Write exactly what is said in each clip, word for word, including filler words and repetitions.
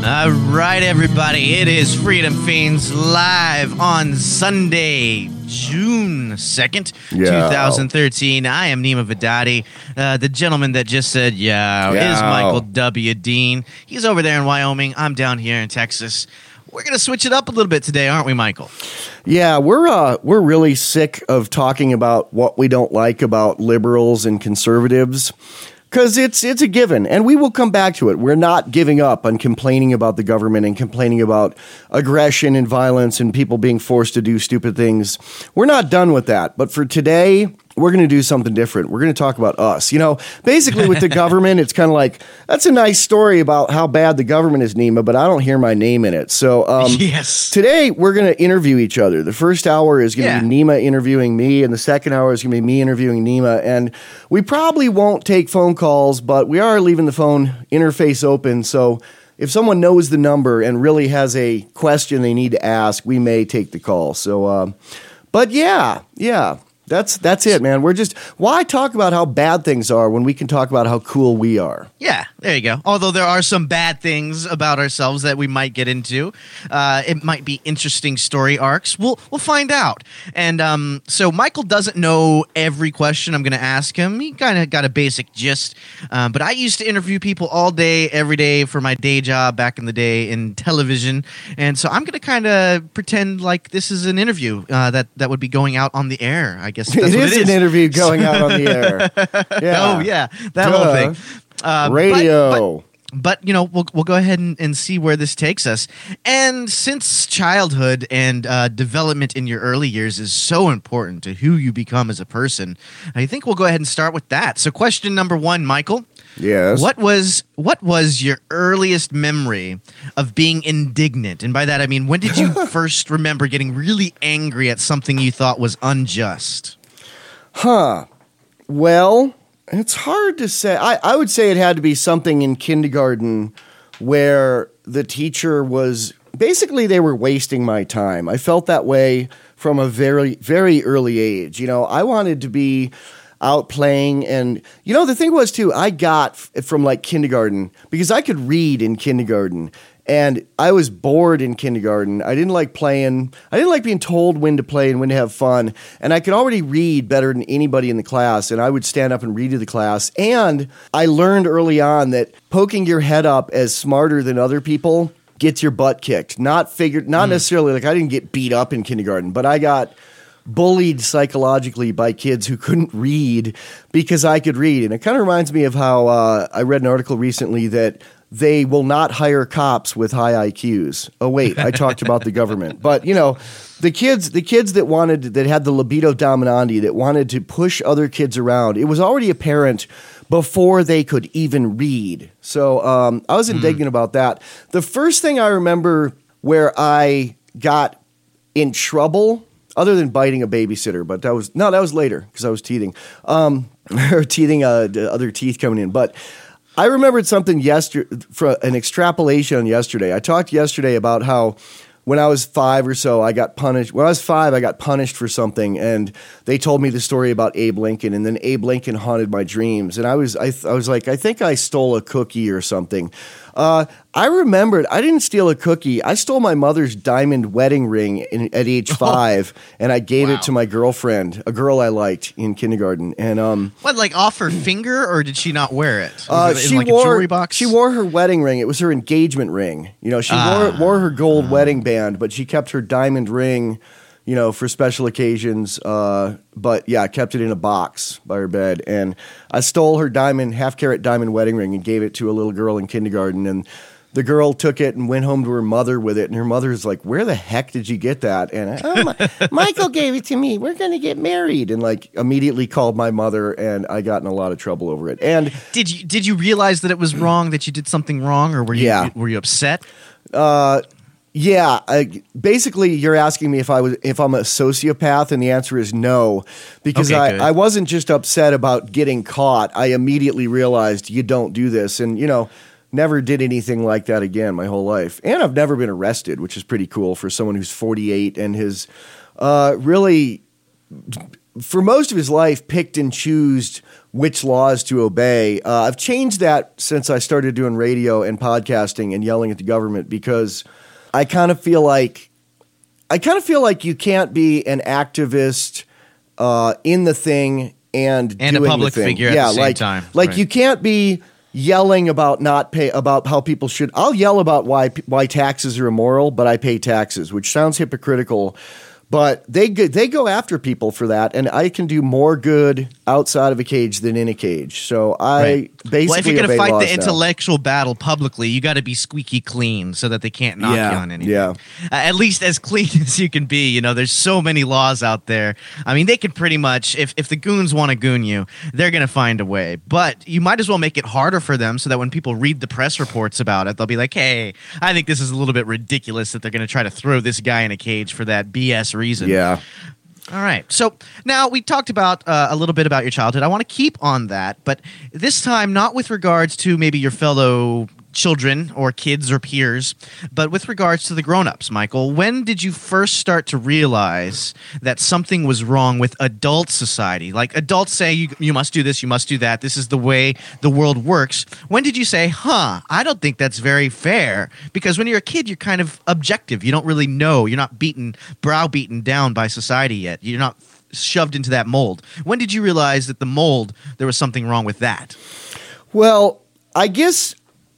All right, everybody. It is Freedom Fiends live on Sunday, June second, Yeah. twenty thirteen. I am Nima Vidadi. Uh, the gentleman that just said, yeah, Yeah. is Michael W. Dean. He's over there in Wyoming. I'm down here in Texas. We're going to switch it up a little bit today, aren't we, Michael? Yeah, we're uh, we're really sick of talking about what we don't like about liberals and conservatives, because it's it's a given, and we will come back to it. We're not giving up on complaining about the government and complaining about aggression and violence and people being forced to do stupid things. We're not done with that. But for today, we're going to do something different. We're going to talk about us. You know, basically with the government, it's kind of like, that's a nice story about how bad the government is, Nima, but I don't hear my name in it. So um, yes. Today, we're going to interview each other. The first hour is going to Yeah. be Nima interviewing me, and the second hour is going to be me interviewing Nima. And we probably won't take phone calls, but we are leaving the phone interface open. So if someone knows the number and really has a question they need to ask, we may take the call. So, um, but yeah, yeah. That's that's it, man. We're just, why talk about how bad things are when we can talk about how cool we are? Yeah, there you go. Although there are some bad things about ourselves that we might get into. Uh, it might be interesting story arcs. We'll we'll find out. And um, so Michael doesn't know every question I'm going to ask him. He kind of got a basic gist. Um, but I used to interview people all day, every day for my day job back in the day in television. And so I'm going to kind of pretend like this is an interview uh, that, that would be going out on the air, I guess. That's It what is it is an interview going out on the air. Yeah. Oh yeah, that Duh. whole thing. Uh, Radio. But, but, but you know, we'll we'll go ahead and, and see where this takes us. And since childhood and uh, development in your early years is so important to who you become as a person, I think we'll go ahead and start with that. So, question number one, Michael. Yes. What was what was your earliest memory of being indignant? And by that I mean, when did you first remember getting really angry at something you thought was unjust? Huh. Well, it's hard to say. I, I would say it had to be something in kindergarten where the teacher was basically, they were wasting my time. I felt that way from a very, very early age. You know, I wanted to be out playing. And, you know, the thing was, too, I got f- from like kindergarten because I could read in kindergarten. And I was bored in kindergarten. I didn't like playing. I didn't like being told when to play and when to have fun. And I could already read better than anybody in the class. And I would stand up and read to the class. And I learned early on that poking your head up as smarter than other people gets your butt kicked. Not figured. Not mm. necessarily like I didn't get beat up in kindergarten, but I got bullied psychologically by kids who couldn't read because I could read. And it kind of reminds me of how uh, I read an article recently that they will not hire cops with high I Qs. Oh wait, I talked about the government. But you know, the kids, the kids that wanted, that had the libido dominandi, that wanted to push other kids around, it was already apparent before they could even read. So um, I was indignant mm. about that. The first thing I remember where I got in trouble, other than biting a babysitter, but that was, no, that was later because I was teething, um, or teething uh, other teeth coming in. But I remembered something yesterday, for an extrapolation on yesterday. I talked yesterday about how when I was five or so, I got punished. When I was five, I got punished for something, and they told me the story about Abe Lincoln, and then Abe Lincoln haunted my dreams. And I was, I, I was like, I think I stole a cookie or something. Uh, I remembered I didn't steal a cookie. I stole my mother's diamond wedding ring in, at age five, and I gave Wow. it to my girlfriend, a girl I liked in kindergarten. And um, What, like off her finger, or did she not wear it? Was uh, it in she like wore a jewelry box? she wore her wedding ring. It was her engagement ring. You know, she Ah. wore wore her gold wedding band, but she kept her diamond ring, you know, for special occasions. Uh, but yeah, I kept it in a box by her bed, and I stole her diamond, half carat diamond wedding ring, and gave it to a little girl in kindergarten. And the girl took it and went home to her mother with it, and her mother's like, "Where the heck did you get that?" And oh, my, Michael gave it to me. We're going to get married, and like immediately called my mother, and I got in a lot of trouble over it. And did you did you realize that it was wrong, that you did something wrong, or were you Yeah. were you upset? Uh, yeah. I, basically, you're asking me if I was if I'm a sociopath, and the answer is no, because Okay, I, good. I wasn't just upset about getting caught. I immediately realized you don't do this, and you know. Never did anything like that again my whole life. And I've never been arrested, which is pretty cool for someone who's forty-eight and has uh, really, for most of his life, picked and choosed which laws to obey. Uh, I've changed that since I started doing radio and podcasting and yelling at the government, because I kind of feel like I kind of feel like you can't be an activist uh, in the thing and and doing a public the thing. figure at yeah, the same like, time. Like right. you can't be yelling about not pay about how people should. I'll yell about why why taxes are immoral, but I pay taxes, which sounds hypocritical. But they go, they go after people for that, and I can do more good outside of a cage than in a cage. So I right. basically well, if you're going to obey fight laws the intellectual now. battle publicly, you got to be squeaky clean so that they can't knock yeah, you on anything. Yeah, uh, at least as clean as you can be. You know, there's so many laws out there. I mean, they can pretty much, if if the goons want to goon you, they're going to find a way. But you might as well make it harder for them so that when people read the press reports about it, they'll be like, "Hey, I think this is a little bit ridiculous that they're going to try to throw this guy in a cage for that B S reason." Yeah. All right. So now we talked about uh, a little bit about your childhood. I want to keep on that, but this time not with regards to maybe your fellow children or kids or peers, but with regards to the grown-ups, Michael. When did you first start to realize that something was wrong with adult society? Like adults say, you, you must do this, you must do that, this is the way the world works. When did you say, huh, I don't think that's very fair? Because when you're a kid, you're kind of objective. You don't really know. You're not beaten, browbeaten down by society yet. You're not shoved into that mold. When did you realize that the mold, there was something wrong with that? Well, I guess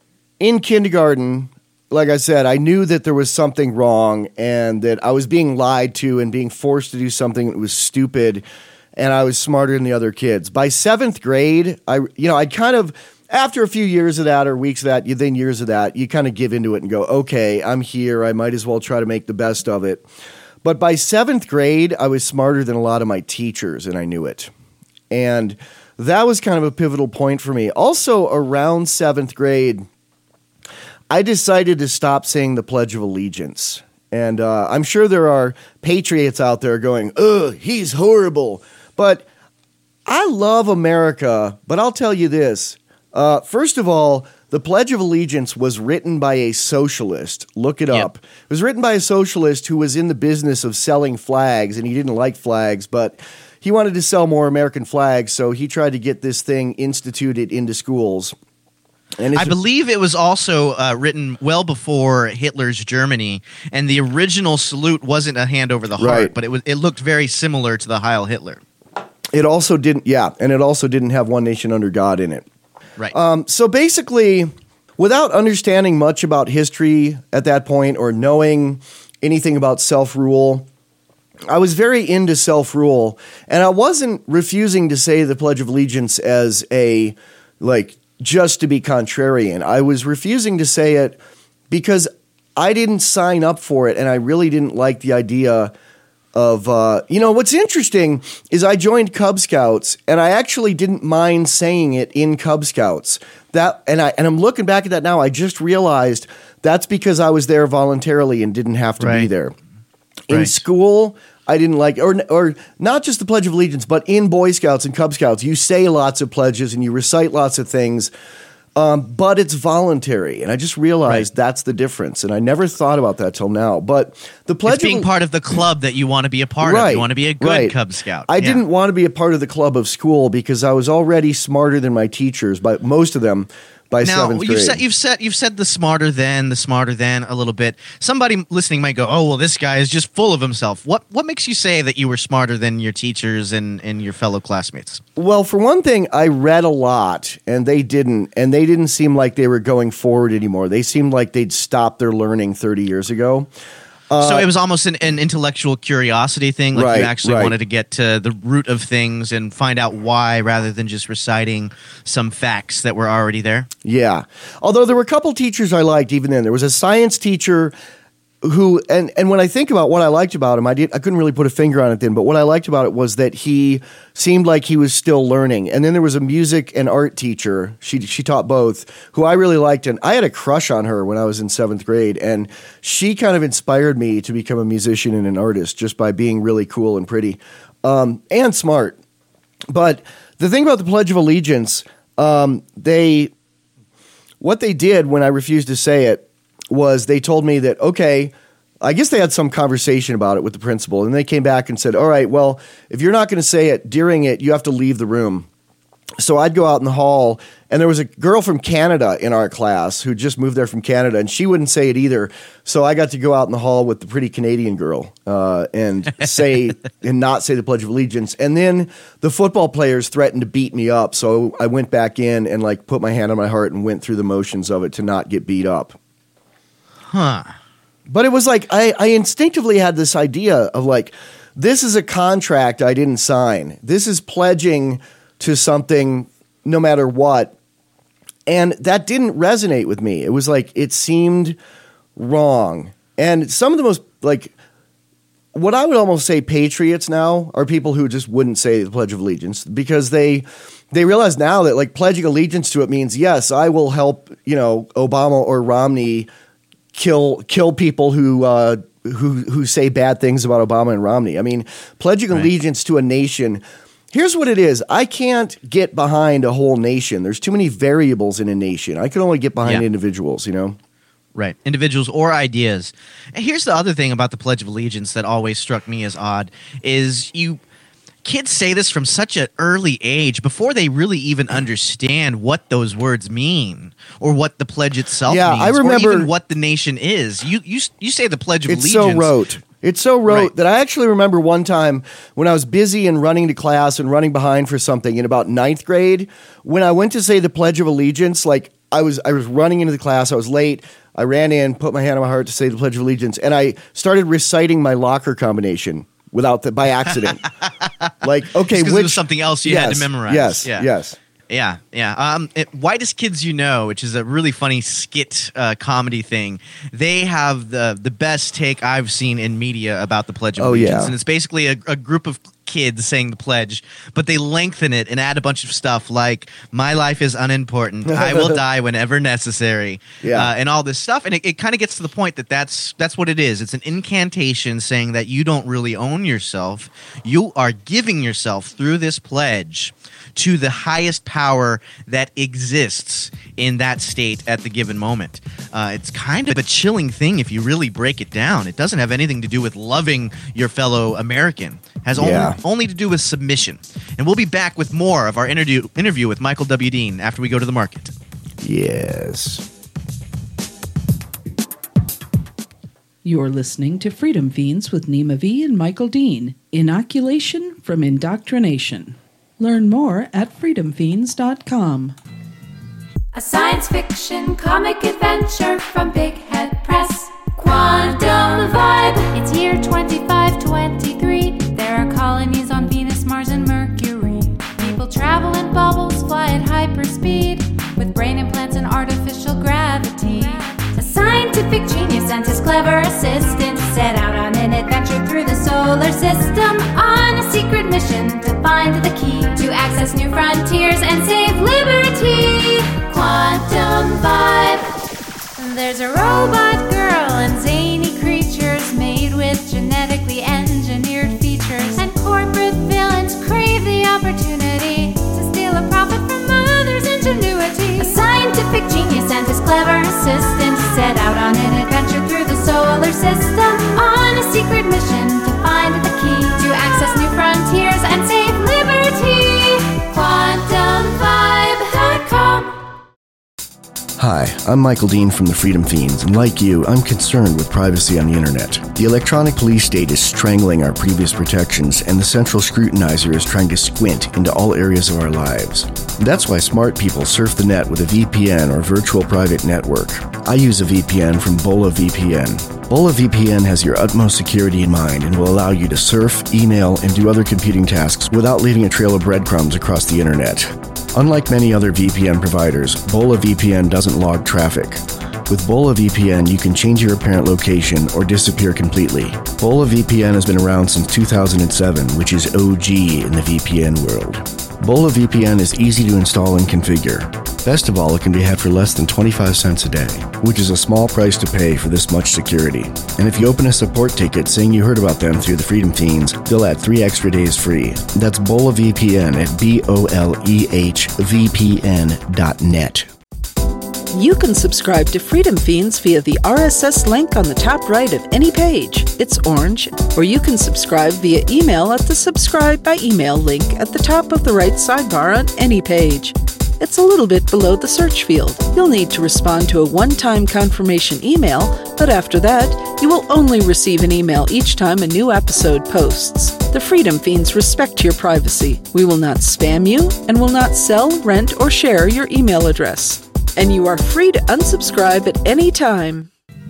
in kindergarten, like I said, I knew that there was something wrong and that I was being lied to and being forced to do something that was stupid, and I was smarter than the other kids. By seventh grade, I you know, I kind of, after a few years of that or weeks of that, then years of that, you kind of give into it and go, okay, I'm here. I might as well try to make the best of it. But by seventh grade, I was smarter than a lot of my teachers, and I knew it. And that was kind of a pivotal point for me. Also, around seventh grade, I decided to stop saying the Pledge of Allegiance. And uh, I'm sure there are patriots out there going, ugh, he's horrible. But I love America, but I'll tell you this. Uh, first of all, the Pledge of Allegiance was written by a socialist. Look it Yep. up. It was written by a socialist who was in the business of selling flags, and he didn't like flags, but he wanted to sell more American flags, so he tried to get this thing instituted into schools. And I believe it was also uh, written well before Hitler's Germany, and the original salute wasn't a hand over the heart, Right. but it was it looked very similar to the Heil Hitler. It also didn't, yeah, and it also didn't have one nation under God in it. Right. Um, so basically, without understanding much about history at that point or knowing anything about self-rule, I was very into self-rule, and I wasn't refusing to say the Pledge of Allegiance as a, like, just to be contrarian. I was refusing to say it because I didn't sign up for it, and I really didn't like the idea of, uh, you know, what's interesting is I joined Cub Scouts, and I actually didn't mind saying it in Cub Scouts. That, and I and I'm looking back at that now. I just realized that's because I was there voluntarily and didn't have to be Right. there. In Right. school, I didn't like, or or not just the Pledge of Allegiance, but in Boy Scouts and Cub Scouts, you say lots of pledges and you recite lots of things, um, but it's voluntary. And I just realized Right. that's the difference. And I never thought about that till now. But the Pledge It's being of part of the club that you want to be a part of. Right, You want to be a good right. Cub Scout. I Yeah. didn't want to be a part of the club of school because I was already smarter than my teachers, by most of them, by Now seventh you've grade. said you've said you've said the smarter than the smarter than a little bit. Somebody listening might go, "Oh, well, this guy is just full of himself." What what makes you say that you were smarter than your teachers and, and your fellow classmates? Well, for one thing, I read a lot, and they didn't, and they didn't seem like they were going forward anymore. They seemed like they'd stopped their learning thirty years ago. so it was almost an, an intellectual curiosity thing, like Right, you actually right. wanted to get to the root of things and find out why, rather than just reciting some facts that were already there. Yeah. Although there were a couple teachers I liked even then. There was a science teacher who, and, and when I think about what I liked about him, I did I couldn't really put a finger on it then, but what I liked about it was that he seemed like he was still learning. And then there was a music and art teacher, she she taught both, who I really liked, and I had a crush on her when I was in seventh grade, and she kind of inspired me to become a musician and an artist just by being really cool and pretty, um, and smart. But the thing about the Pledge of Allegiance, um, they what they did when I refused to say it was they told me that, okay, I guess they had some conversation about it with the principal, and they came back and said, all right, well, if you're not going to say it during it, you have to leave the room. So I'd go out in the hall, and there was a girl from Canada in our class who just moved there from Canada, and she wouldn't say it either. So I got to go out in the hall with the pretty Canadian girl uh, and say and not say the Pledge of Allegiance. And then the football players threatened to beat me up, so I went back in and like put my hand on my heart and went through the motions of it to not get beat up. Huh. But it was like I, I instinctively had this idea of like, this is a contract I didn't sign. This is pledging to something no matter what. And that didn't resonate with me. It was like, it seemed wrong. And some of the most, like, what I would almost say patriots now are people who just wouldn't say the Pledge of Allegiance because they they realize now that, like, pledging allegiance to it means, yes, I will help, you know, Obama or Romney kill kill people who uh, who who say bad things about Obama and Romney. I mean, pledging right. allegiance to a nation. Here's what it is. I can't get behind a whole nation. There's too many variables in a nation. I can only get behind yeah. individuals, you know? Right. Individuals or ideas. And here's the other thing about the Pledge of Allegiance that always struck me as odd is you kids say this from such an early age before they really even understand what those words mean or what the pledge itself yeah, means I remember, or even what the nation is. You you you say the Pledge of it's Allegiance. So rote. It's so rote right. that I actually remember one time when I was busy and running to class and running behind for something in about ninth grade, when I went to say the Pledge of Allegiance, like I was I was running into the class, I was late, I ran in, put my hand on my heart to say the Pledge of Allegiance, and I started reciting my locker combination without the by accident. Like, okay, which it was something else you yes, had to memorize. Yes, yeah. yes. Yeah, yeah. Um, it, Whitest Kids You Know, which is a really funny skit uh, comedy thing, they have the the best take I've seen in media about the Pledge of Oh, Allegiance. yeah. And it's basically a, a group of kids saying the pledge, but they lengthen it and add a bunch of stuff like, my life is unimportant, I will die whenever necessary, Yeah. uh, and all this stuff. And it, it kind of gets to the point that that's, that's what it is. It's an incantation saying that you don't really own yourself. You are giving yourself through this pledge to the highest power that exists in that state at the given moment. Uh, it's kind of a chilling thing if you really break it down. It doesn't have anything to do with loving your fellow American. It has Yeah. only, only to do with submission. And we'll be back with more of our interview, interview with Michael W. Dean after we go to the market. Yes. You're listening to Freedom Fiends with Nima V and Michael Dean. Inoculation from indoctrination. Learn more at freedom fiends dot com. A science fiction comic adventure from Big Head Press. Quantum Vibe. It's year twenty-five twenty-three. There are colonies on Venus, Mars, and Mercury. People travel in bubbles, fly at hyperspeed, with brain implants and artificial gravity. A scientific genius and his clever assistant set out on an adventure through the solar system on a secret mission to find the key to access new frontiers and save liberty. Quantum Vibe. There's a robot girl and zany creatures made with genetically engineered features, and corporate villains crave the opportunity to steal a profit from others' ingenuity. A scientific genius and his clever assistant set out on an adventure through the solar system on a secret mission to find the key to access new frontiers and save liberty. quantum vibe dot com. Hi, I'm Michael Dean from the Freedom Fiends, and like you, I'm concerned with privacy on the internet. The electronic police state is strangling our previous protections, and the central scrutinizer is trying to squint into all areas of our lives. That's why smart people surf the net with a V P N or virtual private network. I use a V P N from Bola V P N. Bola V P N has your utmost security in mind and will allow you to surf, email, and do other computing tasks without leaving a trail of breadcrumbs across the internet. Unlike many other V P N providers, Bola V P N doesn't log traffic. With Bola V P N, you can change your apparent location or disappear completely. Bola V P N has been around since two thousand seven, which is O G in the V P N world. Bola V P N is easy to install and configure. Best of all, it can be had for less than twenty-five cents a day, which is a small price to pay for this much security. And if you open a support ticket saying you heard about them through the Freedom Fiends, they'll add three extra days free. That's Bola V P N at B O L E H V P N dot net. You can subscribe to Freedom Fiends via the R S S link on the top right of any page. It's orange. Or you can subscribe via email at the subscribe by email link at the top of the right sidebar on any page. It's a little bit below the search field. You'll need to respond to a one-time confirmation email, but after that, you will only receive an email each time a new episode posts. The Freedom Fiends respect your privacy. We will not spam you and will not sell, rent, or share your email address. And you are free to unsubscribe at any time.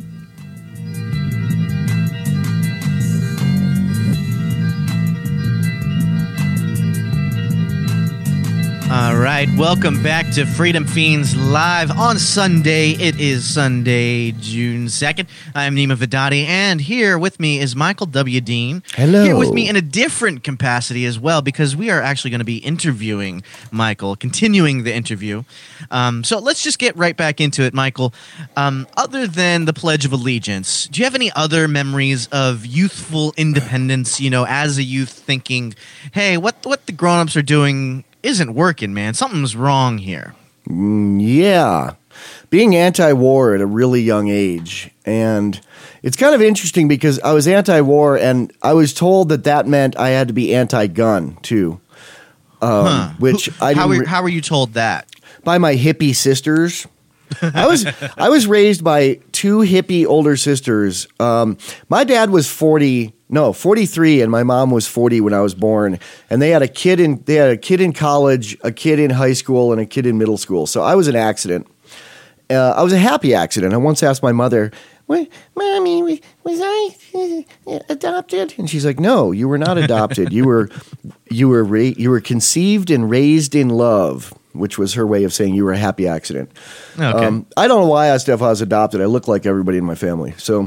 All right, welcome back to Freedom Fiends Live on Sunday. It is Sunday, June second. I'm Nima Vidadi, and here with me is Michael W. Dean. Hello. Here with me in a different capacity as well, because we are actually going to be interviewing Michael, continuing the interview. Um, so let's just get right back into it, Michael. Um, other than the Pledge of Allegiance, do you have any other memories of youthful independence, you know, as a youth thinking, hey, what, what the grown-ups are doing isn't working, man. Something's wrong here. Mm, yeah. Being anti-war at a really young age. And it's kind of interesting because I was anti-war and I was told that that meant I had to be anti-gun too. Um, Huh. Which Who- I how, didn't were, re- how were you told that? by my hippie sisters. I was I was raised by two hippie older sisters. Um, my dad was forty, no, forty-three, and my mom was forty when I was born. And they had a kid in they had a kid in college, a kid in high school, and a kid in middle school. So I was an accident. Uh, I was a happy accident. I once asked my mother, "What, Mommy, was I uh, adopted?" And she's like, "No, you were not adopted. You were you were ra- you were conceived and raised in love." Which was her way of saying you were a happy accident. Okay. Um, I don't know why I asked if I was adopted. I look like everybody in my family. So,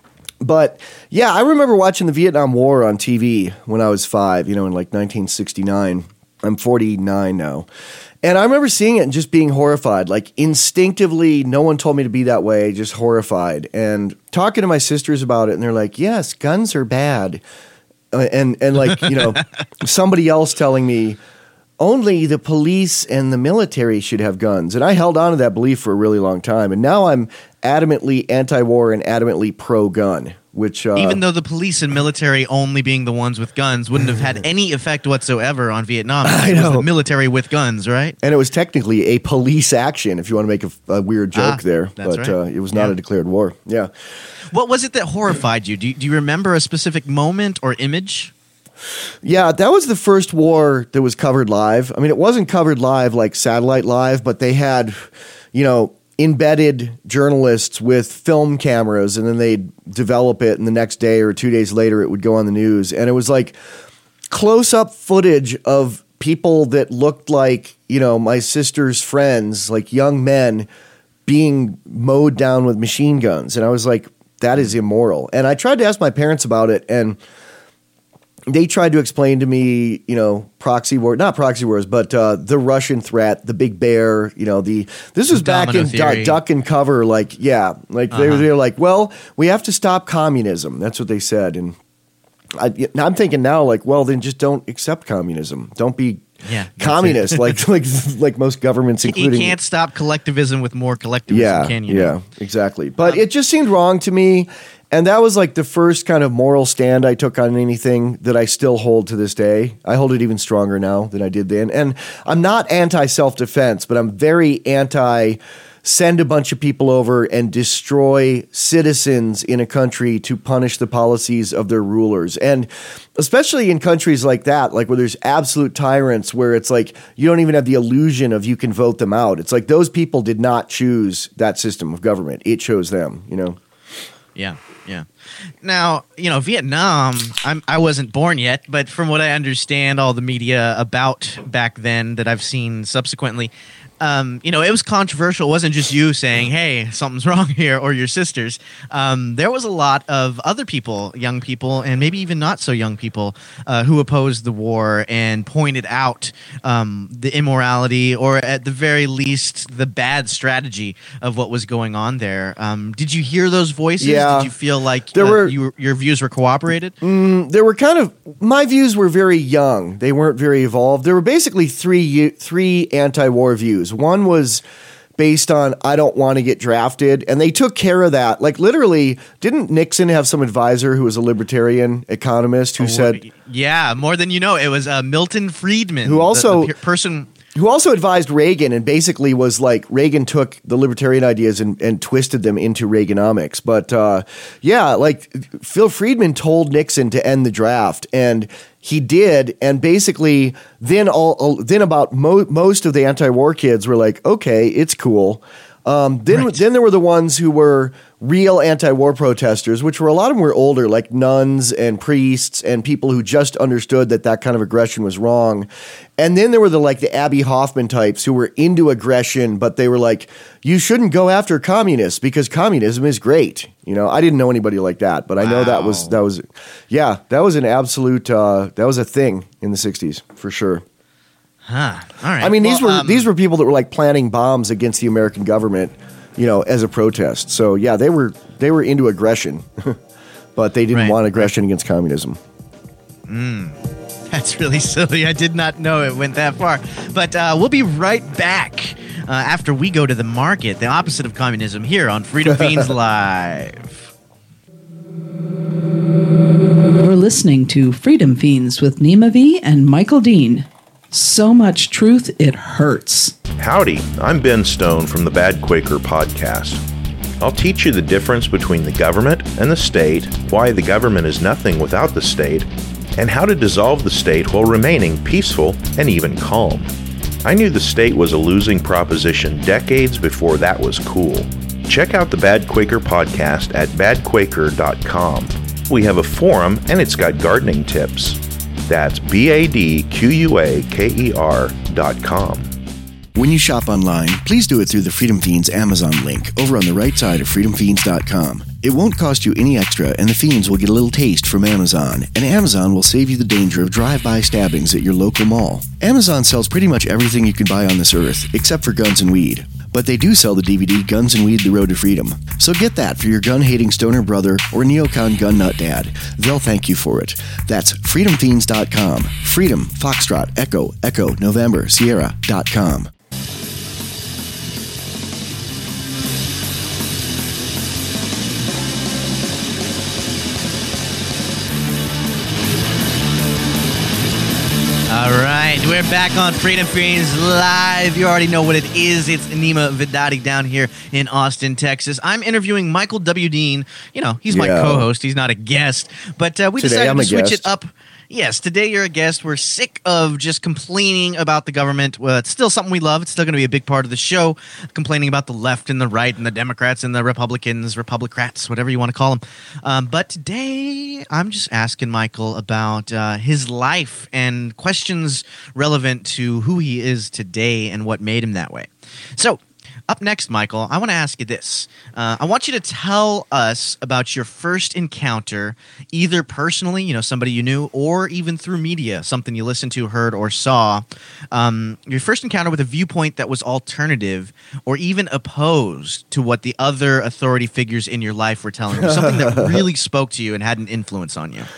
but yeah, I remember watching the Vietnam War on T V when I was five, you know, in like nineteen sixty-nine. I'm forty-nine now. And I remember seeing it and just being horrified. Like instinctively, no one told me to be that way, just horrified. And talking to my sisters about it, and they're like, yes, guns are bad. Uh, and, and like, you know, somebody else telling me, only the police and the military should have guns. And I held on to that belief for a really long time. And now I'm adamantly anti-war and adamantly pro-gun, which... Uh, Even though the police and military only being the ones with guns wouldn't have had any effect whatsoever on Vietnam. I It was know. the military with guns, right? and it was technically a police action, if you want to make a, a weird joke Ah, there. that's But right. uh, it was not Yeah. a declared war. Yeah. What was it that horrified you? Do you, do you remember a specific moment or image? Yeah, that was the first war that was covered live. I mean, it wasn't covered live like satellite live, but they had, you know, embedded journalists with film cameras, and then they'd develop it, and the next day or two days later, it would go on the news. And it was like close-up footage of people that looked like, you know, my sister's friends, like young men being mowed down with machine guns. And I was like, that is immoral. And I tried to ask my parents about it, and they tried to explain to me, you know, proxy war, not proxy wars, but uh, the Russian threat, the big bear, you know, the, this was The back domino in theory. du- duck and cover. Like, yeah, like they, were, Uh-huh. they were like, well, we have to stop communism. That's what they said. And I, now I'm thinking now, like, well, then just don't accept communism. Don't be Yeah, that's communist, it. like, like, like most governments, You including can't stop collectivism with more collectivism, yeah, can you? yeah, exactly. But Um, it just seemed wrong to me. And that was like the first kind of moral stand I took on anything that I still hold to this day. I hold it even stronger now than I did then. And I'm not anti self-defense, but I'm very anti send a bunch of people over and destroy citizens in a country to punish the policies of their rulers. And especially in countries like that, like where there's absolute tyrants, where it's like you don't even have the illusion of you can vote them out. It's like those people did not choose that system of government. It chose them, you know? Yeah, yeah. Now, you know, Vietnam, I'm, I wasn't born yet, but from what I understand, all the media about back then that I've seen subsequently, um, you know, it was controversial. It wasn't just you saying, hey, something's wrong here, or your sisters. Um, there was a lot of other people, young people, and maybe even not so young people, uh, who opposed the war and pointed out um, the immorality, or at the very least, the bad strategy of what was going on there. Um, did you hear those voices? Yeah. Did you feel like There uh, were- you, your views were cooperated? There were kind of my views were very young. They weren't very evolved. There were basically three three anti-war views. One was based on I don't want to get drafted. And they took care of that. Like literally, didn't Nixon have some advisor who was a libertarian economist who Oh, said, yeah, more than you know. It was uh, Milton Friedman, Who also- the, the pe- person. who also advised Reagan and basically was like Reagan took the libertarian ideas and, and twisted them into Reaganomics. But uh, yeah, like Phil Friedman told Nixon to end the draft, and he did. And basically, then all then about mo- most of the anti-war kids were like, okay, it's cool. Um, then, Right. then there were the ones who were real anti-war protesters, which were a lot of them were older, like nuns and priests and people who just understood that that kind of aggression was wrong. And then there were the like the Abby Hoffman types who were into aggression, but they were like, you shouldn't go after communists because communism is great. You know, I didn't know anybody like that, but I know that was Wow. that was, yeah, that was an absolute uh, that was a thing in the sixties for sure. Huh. All right. I mean, these Well, were um, these were people that were like planting bombs against the American government, you know, as a protest. So yeah, they were they were into aggression, but they didn't Right, want aggression against communism. That's really silly. I did not know it went that far. But uh, we'll be right back uh, after we go to the market, the opposite of communism, here on Freedom Fiends Live. You're listening to Freedom Fiends with Nima V and Michael Dean. So much truth, it hurts. Howdy, I'm Ben Stone from the Bad Quaker podcast. I'll teach you the difference between the government and the state, why the government is nothing without the state, and how to dissolve the state while remaining peaceful and even calm. I knew the state was a losing proposition decades before that was cool. Check out the Bad Quaker podcast at bad quaker dot com. We have a forum and it's got gardening tips. That's B A D Q U A K E R dot com. When you shop online, please do it through the Freedom Fiends Amazon link over on the right side of freedom fiends dot com. It won't cost you any extra, and the Fiends will get a little taste from Amazon, and Amazon will save you the danger of drive-by stabbings at your local mall. Amazon sells pretty much everything you can buy on this earth, except for guns and weed. But they do sell the D V D Guns and Weed, The Road to Freedom. So get that for your gun-hating stoner brother or neocon gun nut dad. They'll thank you for it. That's freedom fiends dot com. Freedom, Foxtrot, Echo, Echo, November, Sierra dot com. All right, we're back on Freedom Fiends Live. You already know what it is. It's Nima Vidadi down here in Austin, Texas. I'm interviewing Michael W. Dean. You know, he's my Yeah. co-host. He's not a guest. But uh, we Today decided I'm to a switch guest. it up. Yes, today you're a guest. We're sick of just complaining about the government. Well, it's still something we love. It's still going to be a big part of the show, complaining about the left and the right and the Democrats and the Republicans, Republicrats, whatever you want to call them. Um, but today I'm just asking Michael about uh, his life and questions relevant to who he is today and what made him that way. So, up next, Michael, I want to ask you this. Uh, I want you to tell us about your first encounter, either personally, you know, somebody you knew, or even through media, something you listened to, heard, or saw. Um, your first encounter with a viewpoint that was alternative or even opposed to what the other authority figures in your life were telling you. Something that really spoke to you and had an influence on you.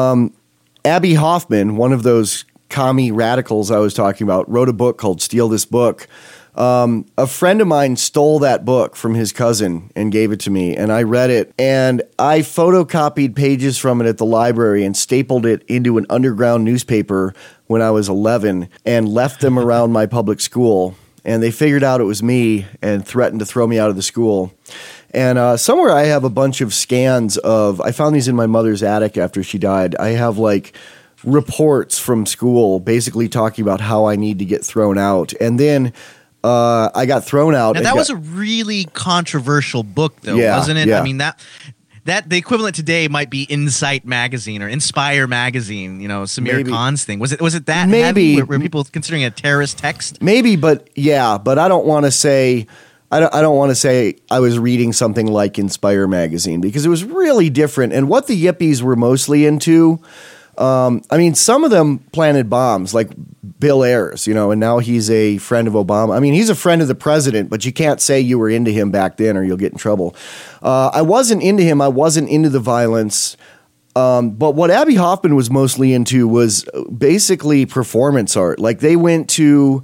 Abby Hoffman, one of those commie radicals I was talking about, wrote a book called Steal This Book. Um, a friend of mine stole that book from his cousin and gave it to me, and I read it, and I photocopied pages from it at the library and stapled it into an underground newspaper when I was eleven and left them around my public school, and they figured out it was me and threatened to throw me out of the school. And uh, somewhere I have a bunch of scans of, I found these in my mother's attic after she died. I have like reports from school basically talking about how I need to get thrown out. And then uh, I got thrown out. Now, and that got- was a really controversial book, though, Yeah, wasn't it? yeah. I mean, that that the equivalent today might be Insight Magazine or Inspire Magazine. You know, Samir Maybe. Khan's thing. Was it? Was it that? Maybe. heavy? Were, were people considering it a terrorist text? Maybe, but yeah, but I don't want to say I don't, I don't want to say I was reading something like Inspire magazine because it was really different. And what the yippies were mostly into, um, I mean, some of them planted bombs, like Bill Ayers, you know, and now he's a friend of Obama. I mean, he's a friend of the president, but you can't say you were into him back then or you'll get in trouble. Uh, I wasn't into him. I wasn't into the violence. Um, but what Abby Hoffman was mostly into was basically performance art. Like they went to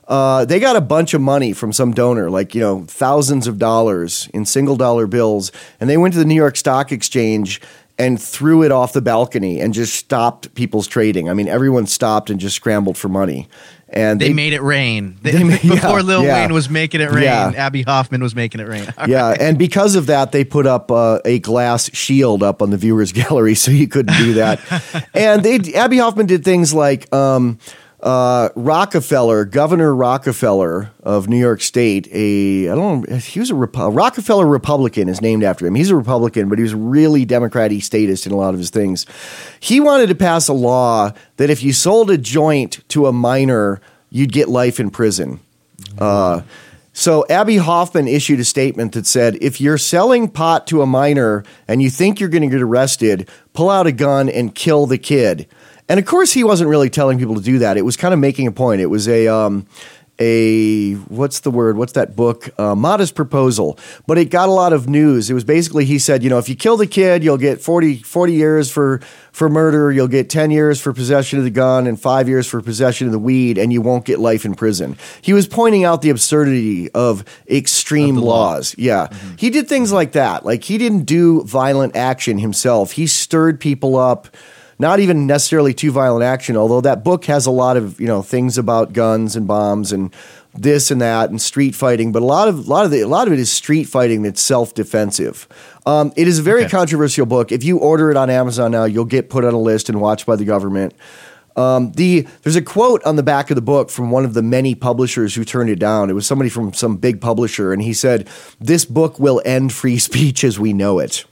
Uh, they got a bunch of money from some donor, like, you know, thousands of dollars in single dollar bills. And they went to the New York Stock Exchange and threw it off the balcony and just stopped people's trading. I mean, everyone stopped and just scrambled for money. And they, they made it rain. They, they made, before yeah, Lil yeah. Wayne was making it rain, Yeah. Abby Hoffman was making it rain. All yeah, right. and because of that, they put up uh, a glass shield up on the viewers gallery, so you couldn't do that. And they, Abby Hoffman did things like um, uh, Rockefeller, Governor Rockefeller of New York State. A I don't know, he was a Repo- Rockefeller Republican is named after him. He's a Republican, but he was really Democratic statist in a lot of his things. He wanted to pass a law that if you sold a joint to a minor, you'd get life in prison. Uh, so Abby Hoffman issued a statement that said, if you're selling pot to a minor and you think you're going to get arrested, pull out a gun and kill the kid. And of course, he wasn't really telling people to do that. It was kind of making a point. It was a um, a what's the word? What's that book? Uh, Modest Proposal. But it got a lot of news. It was basically, he said, you know, if you kill the kid, you'll get forty, forty years for for murder. You'll get ten years for possession of the gun and five years for possession of the weed, and you won't get life in prison. He was pointing out the absurdity of extreme Of the law. laws. Yeah. Mm-hmm. He did things like that. Like, he didn't do violent action himself. He stirred people up. Not even necessarily too violent action, although that book has a lot of, you know, things about guns and bombs and this and that and street fighting. But a lot of a lot of the, a lot of it is street fighting that's self-defensive. Um, it is a very Okay. controversial book. If you order it on Amazon now, you'll get put on a list and watched by the government. Um, the there's a quote on the back of the book from one of the many publishers who turned it down. It was somebody from some big publisher, and he said, "This book will end free speech as we know it."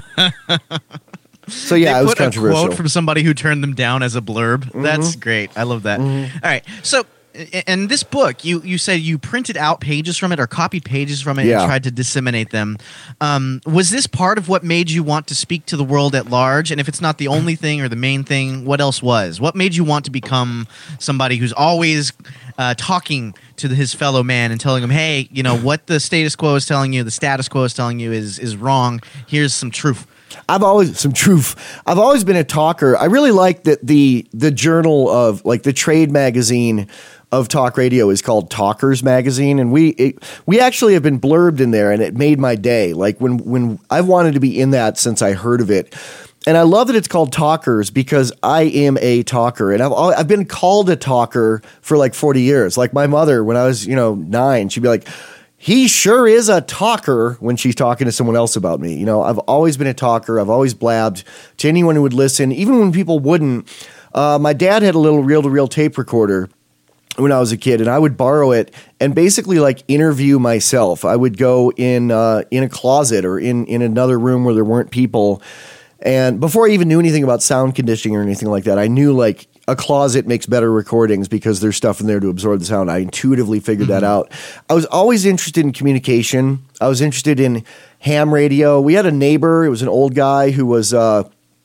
So yeah, they it was put a controversial. quote from somebody who turned them down as a blurb. Mm-hmm. That's great. I love that. All right. So, and this book, you you said you printed out pages from it or copied pages from it Yeah. and tried to disseminate them. Um, was this part of what made you want to speak to the world at large? And if it's not the only thing or the main thing, what else was? What made you want to become somebody who's always uh, talking to his fellow man and telling him, hey, you know, what the status quo is telling you, the status quo is telling you is is wrong. Here's some truth. I've always some truth. I've always been a talker. I really like that the the journal of like the trade magazine of talk radio is called Talkers Magazine, and we it, we actually have been blurbed in there, and it made my day. Like when when I've wanted to be in that since I heard of it. And I love that it's called Talkers because I am a talker, and I've al- I've been called a talker for like forty years. Like my mother, when I was you know nine, she'd be like, he sure is a talker when she's talking to someone else about me. You know, I've always been a talker. I've always blabbed to anyone who would listen, even when people wouldn't. Uh, my dad had a little reel-to-reel tape recorder when I was a kid, and I would borrow it and basically like interview myself. I would go in uh, in a closet or in, in another room where there weren't people. And before I even knew anything about sound conditioning or anything like that, I knew like a closet makes better recordings because there's stuff in there to absorb the sound. I intuitively figured that out. I was always interested in communication. I was interested in ham radio. We had a neighbor. It was an old guy who was uh,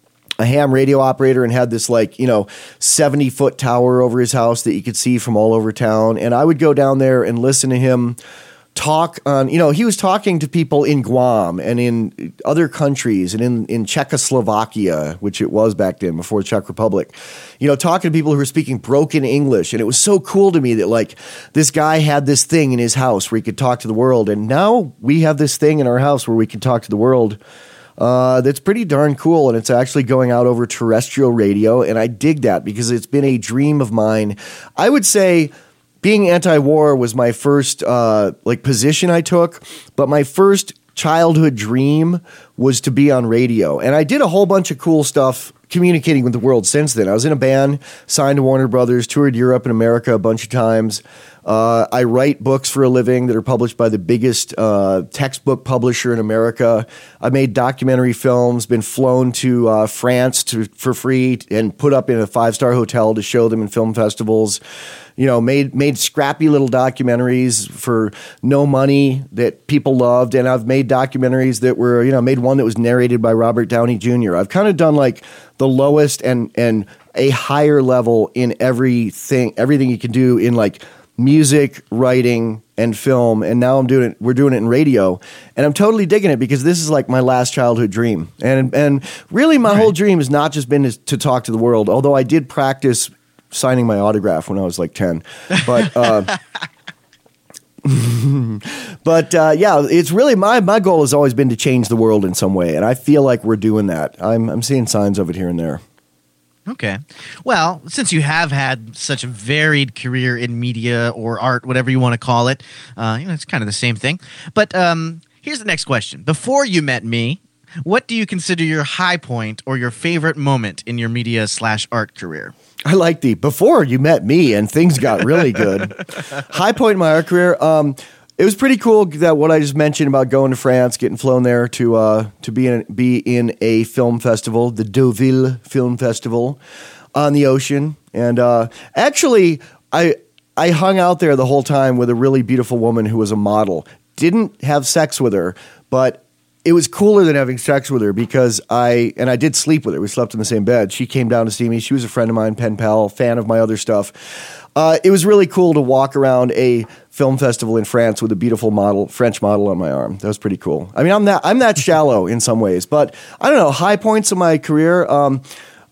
a ham radio operator and had this like, you know, seventy foot tower over his house that you could see from all over town. And I would go down there and listen to him talk on, you know, he was talking to people in Guam and in other countries and in, in Czechoslovakia, which it was back then before the Czech Republic, you know, talking to people who were speaking broken English. And it was so cool to me that like this guy had this thing in his house where he could talk to the world. And now we have this thing in our house where we can talk to the world. Uh, that's pretty darn cool. And it's actually going out over terrestrial radio. And I dig that because it's been a dream of mine. I would say being anti-war was my first uh, like position I took, but my first childhood dream was to be on radio. And I did a whole bunch of cool stuff communicating with the world since then. I was in a band, signed to Warner Brothers, toured Europe and America a bunch of times. Uh, I write books for a living that are published by the biggest uh, textbook publisher in America. I made documentary films, been flown to uh, France to, for free and put up in a five-star hotel to show them in film festivals. You know, made made scrappy little documentaries for no money that people loved. And I've made documentaries that were, you know, made one that was narrated by Robert Downey Junior I've kind of done like the lowest and and a higher level in everything, everything you can do in like music, writing, and film. And now I'm doing it, we're doing it in radio. And I'm totally digging it because this is like my last childhood dream. And and really my Right. whole dream has not just been to, to talk to the world, although I did practice signing my autograph when I was like ten. But uh, but uh, yeah, it's really my my goal has always been to change the world in some way, and I feel like we're doing that. I'm I'm seeing signs of it here and there. Okay. Well, since you have had such a varied career in media or art, whatever you want to call it, uh, you know, it's kind of the same thing. But um, here's the next question. Before you met me, what do you consider your high point or your favorite moment in your media slash art career? I like the before you met me and things got really good. High point in my art career. Um, it was pretty cool that what I just mentioned about going to France, getting flown there to uh, to be in be in a film festival, the Deauville Film Festival, on the ocean. And uh, actually, I I hung out there the whole time with a really beautiful woman who was a model. Didn't have sex with her, but it was cooler than having sex with her because I, and I did sleep with her. We slept in the same bed. She came down to see me. She was a friend of mine, pen pal, fan of my other stuff. Uh, it was really cool to walk around a film festival in France with a beautiful model, French model on my arm. That was pretty cool. I mean, I'm that, I'm that shallow in some ways, but I don't know, high points of my career. Um,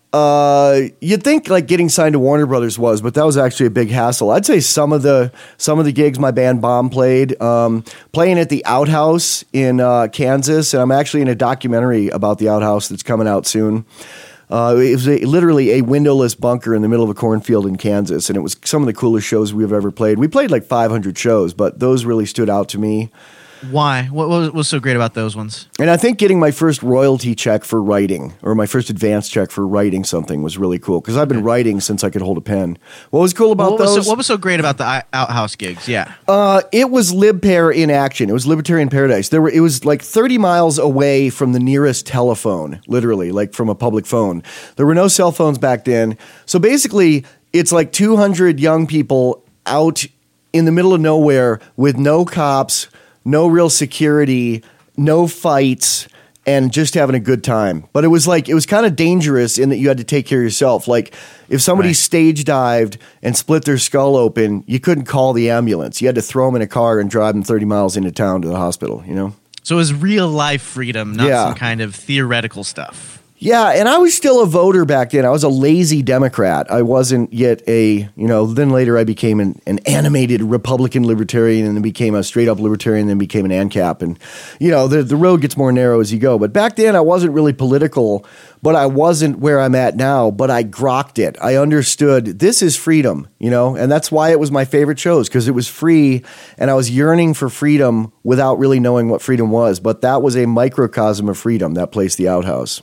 Uh, you'd think like getting signed to Warner Brothers was, but that was actually a big hassle. I'd say some of the some of the gigs my band Bomb played, um, playing at the Outhouse in uh, Kansas, and I'm actually in a documentary about the Outhouse that's coming out soon. Uh, it was a, literally a windowless bunker in the middle of a cornfield in Kansas, and it was some of the coolest shows we've ever played. We played like five hundred shows, but those really stood out to me. Why? What was, what was so great about those ones? And I think getting my first royalty check for writing, or my first advance check for writing something, was really cool because I've been writing since I could hold a pen. What was cool about what was those? So, what was so great about the I- Outhouse gigs? Yeah, uh, it was LibPair in action. It was Libertarian Paradise. There were. It was like thirty miles away from the nearest telephone, literally, like from a public phone. There were no cell phones back then, so basically, it's like two hundred young people out in the middle of nowhere with no cops. No real security, no fights, and just having a good time. But it was like, it was kind of dangerous in that you had to take care of yourself. Like if somebody Right. stage dived and split their skull open, you couldn't call the ambulance. You had to throw them in a car and drive them thirty miles into town to the hospital, you know? so it was real life freedom, not Yeah. some kind of theoretical stuff. Yeah, and I was still a voter back then. I was a lazy Democrat. I wasn't yet a, you know, then later I became an, an animated Republican libertarian and then became a straight up libertarian and then became an ANCAP. And, you know, the, the road gets more narrow as you go. But back then I wasn't really political, but I wasn't where I'm at now, but I grokked it. I understood this is freedom, you know, and that's why it was my favorite shows because it was free and I was yearning for freedom without really knowing what freedom was. But that was a microcosm of freedom, that place, the Outhouse.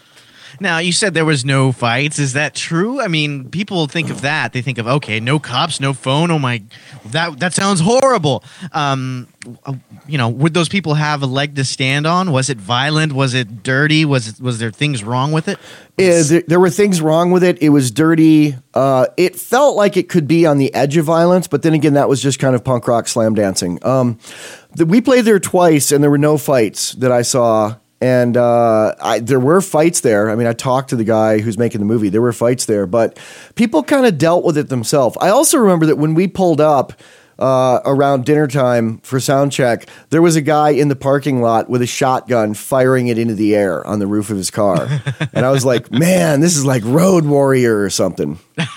Now, you said there was no fights. Is that true? I mean, people think of that. They think of, okay, no cops, no phone. Oh, my, that that sounds horrible. Um, you know, would those people have a leg to stand on? Was it violent? Was it dirty? Was it, was there things wrong with it? Yeah, there, there were things wrong with it. It was dirty. Uh, it felt like it could be on the edge of violence, but then again, that was just kind of punk rock slam dancing. Um, the, we played there twice, and there were no fights that I saw. And uh, I, there were fights there. I mean, I talked to the guy who's making the movie. There were fights there, but people kind of dealt with it themselves. I also remember that when we pulled up uh, around dinner time for sound check, there was a guy in the parking lot with a shotgun firing it into the air on the roof of his car. And I was like, man, this is like Road Warrior or something.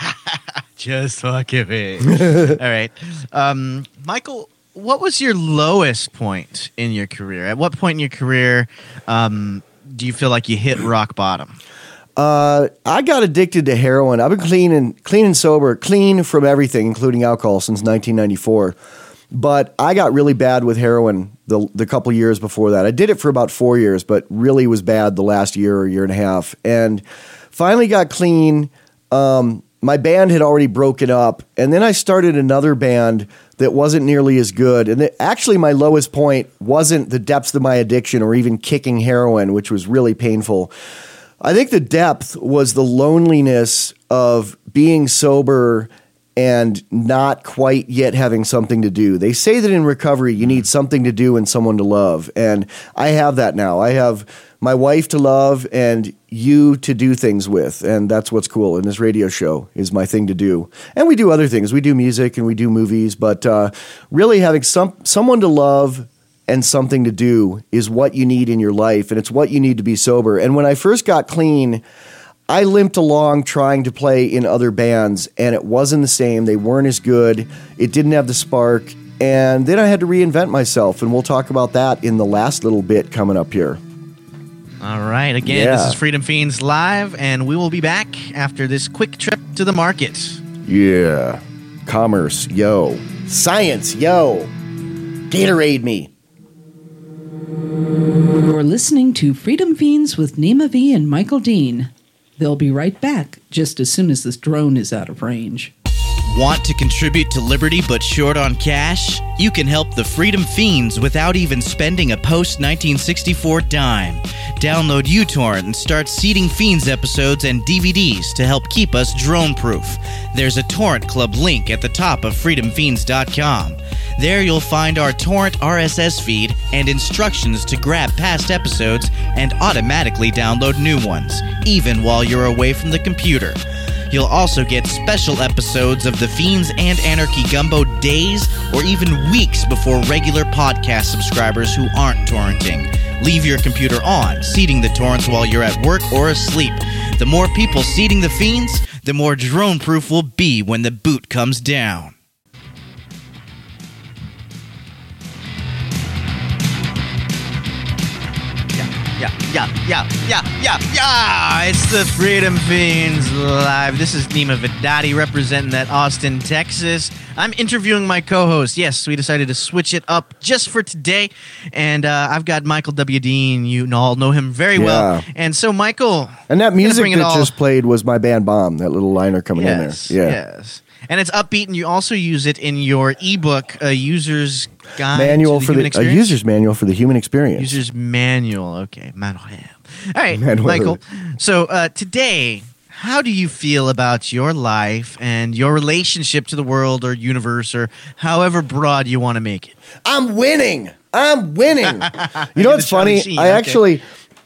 Just fucking it. All right. Um, Michael, what was your lowest point in your career? At what point in your career um, do you feel like you hit rock bottom? Uh, I got addicted to heroin. I've been clean and clean and sober, clean from everything, including alcohol, since nineteen ninety-four. But I got really bad with heroin the the couple years before that. I did it for about four years, but really was bad the last year or year and a half. And finally got clean. Um, my band had already broken up, and then I started another band that wasn't nearly as good. And it, actually, my lowest point wasn't the depths of my addiction or even kicking heroin, which was really painful. I think the depth was the loneliness of being sober and not quite yet having something to do. They say that in recovery, you need something to do and someone to love. And I have that now. I have my wife to love and you to do things with. And that's what's cool. And this radio show is my thing to do. And we do other things. We do music and we do movies. But uh, really having some someone to love and something to do is what you need in your life. And it's what you need to be sober. And when I first got clean, I limped along trying to play in other bands, and it wasn't the same. They weren't as good. It didn't have the spark. And then I had to reinvent myself, and we'll talk about that in the last little bit coming up here. All right. Again, Yeah. this is Freedom Fiends Live, and we will be back after this quick trip to the market. Yeah. Commerce, yo. Science, yo. Gatorade me. You're listening to Freedom Fiends with Nima V and Michael Dean. They'll be right back just as soon as this drone is out of range. Want to contribute to Liberty but short on cash? You can help the Freedom Fiends without even spending a post nineteen sixty-four dime. Download uTorrent and start seeding Fiends episodes and D V Ds to help keep us drone-proof. There's a Torrent Club link at the top of freedom fiends dot com. There you'll find our torrent R S S feed and instructions to grab past episodes and automatically download new ones, even while you're away from the computer. You'll also get special episodes of the Fiends and Anarchy Gumbo days or even weeks before regular podcast subscribers who aren't torrenting. Leave your computer on, seeding the torrents while you're at work or asleep. The more people seeding the Fiends, the more drone-proof we'll be when the boot comes down. Yeah, yeah, yeah, yeah, yeah, yeah. It's the Freedom Fiends Live. This is Nima Vidati representing that Austin, Texas. I'm interviewing my co-host. Yes, we decided to switch it up just for today. And uh, I've got Michael W. Dean. You all know him very well. Yeah. And so, Michael... And that music bring it that all- just played was my band Bomb, that little liner coming Yes, in there. Yeah. yes. And it's upbeat, and you also use it in your ebook, A User's Guide Manual to the for Human the a Experience? user's manual for the human experience. User's Manual. Okay, manual. All right, Manual. Michael. So uh, today, how do you feel about your life and your relationship to the world or universe or however broad you want to make it? I'm winning. I'm winning. You know what's The Charlie funny? Sheen, I okay. actually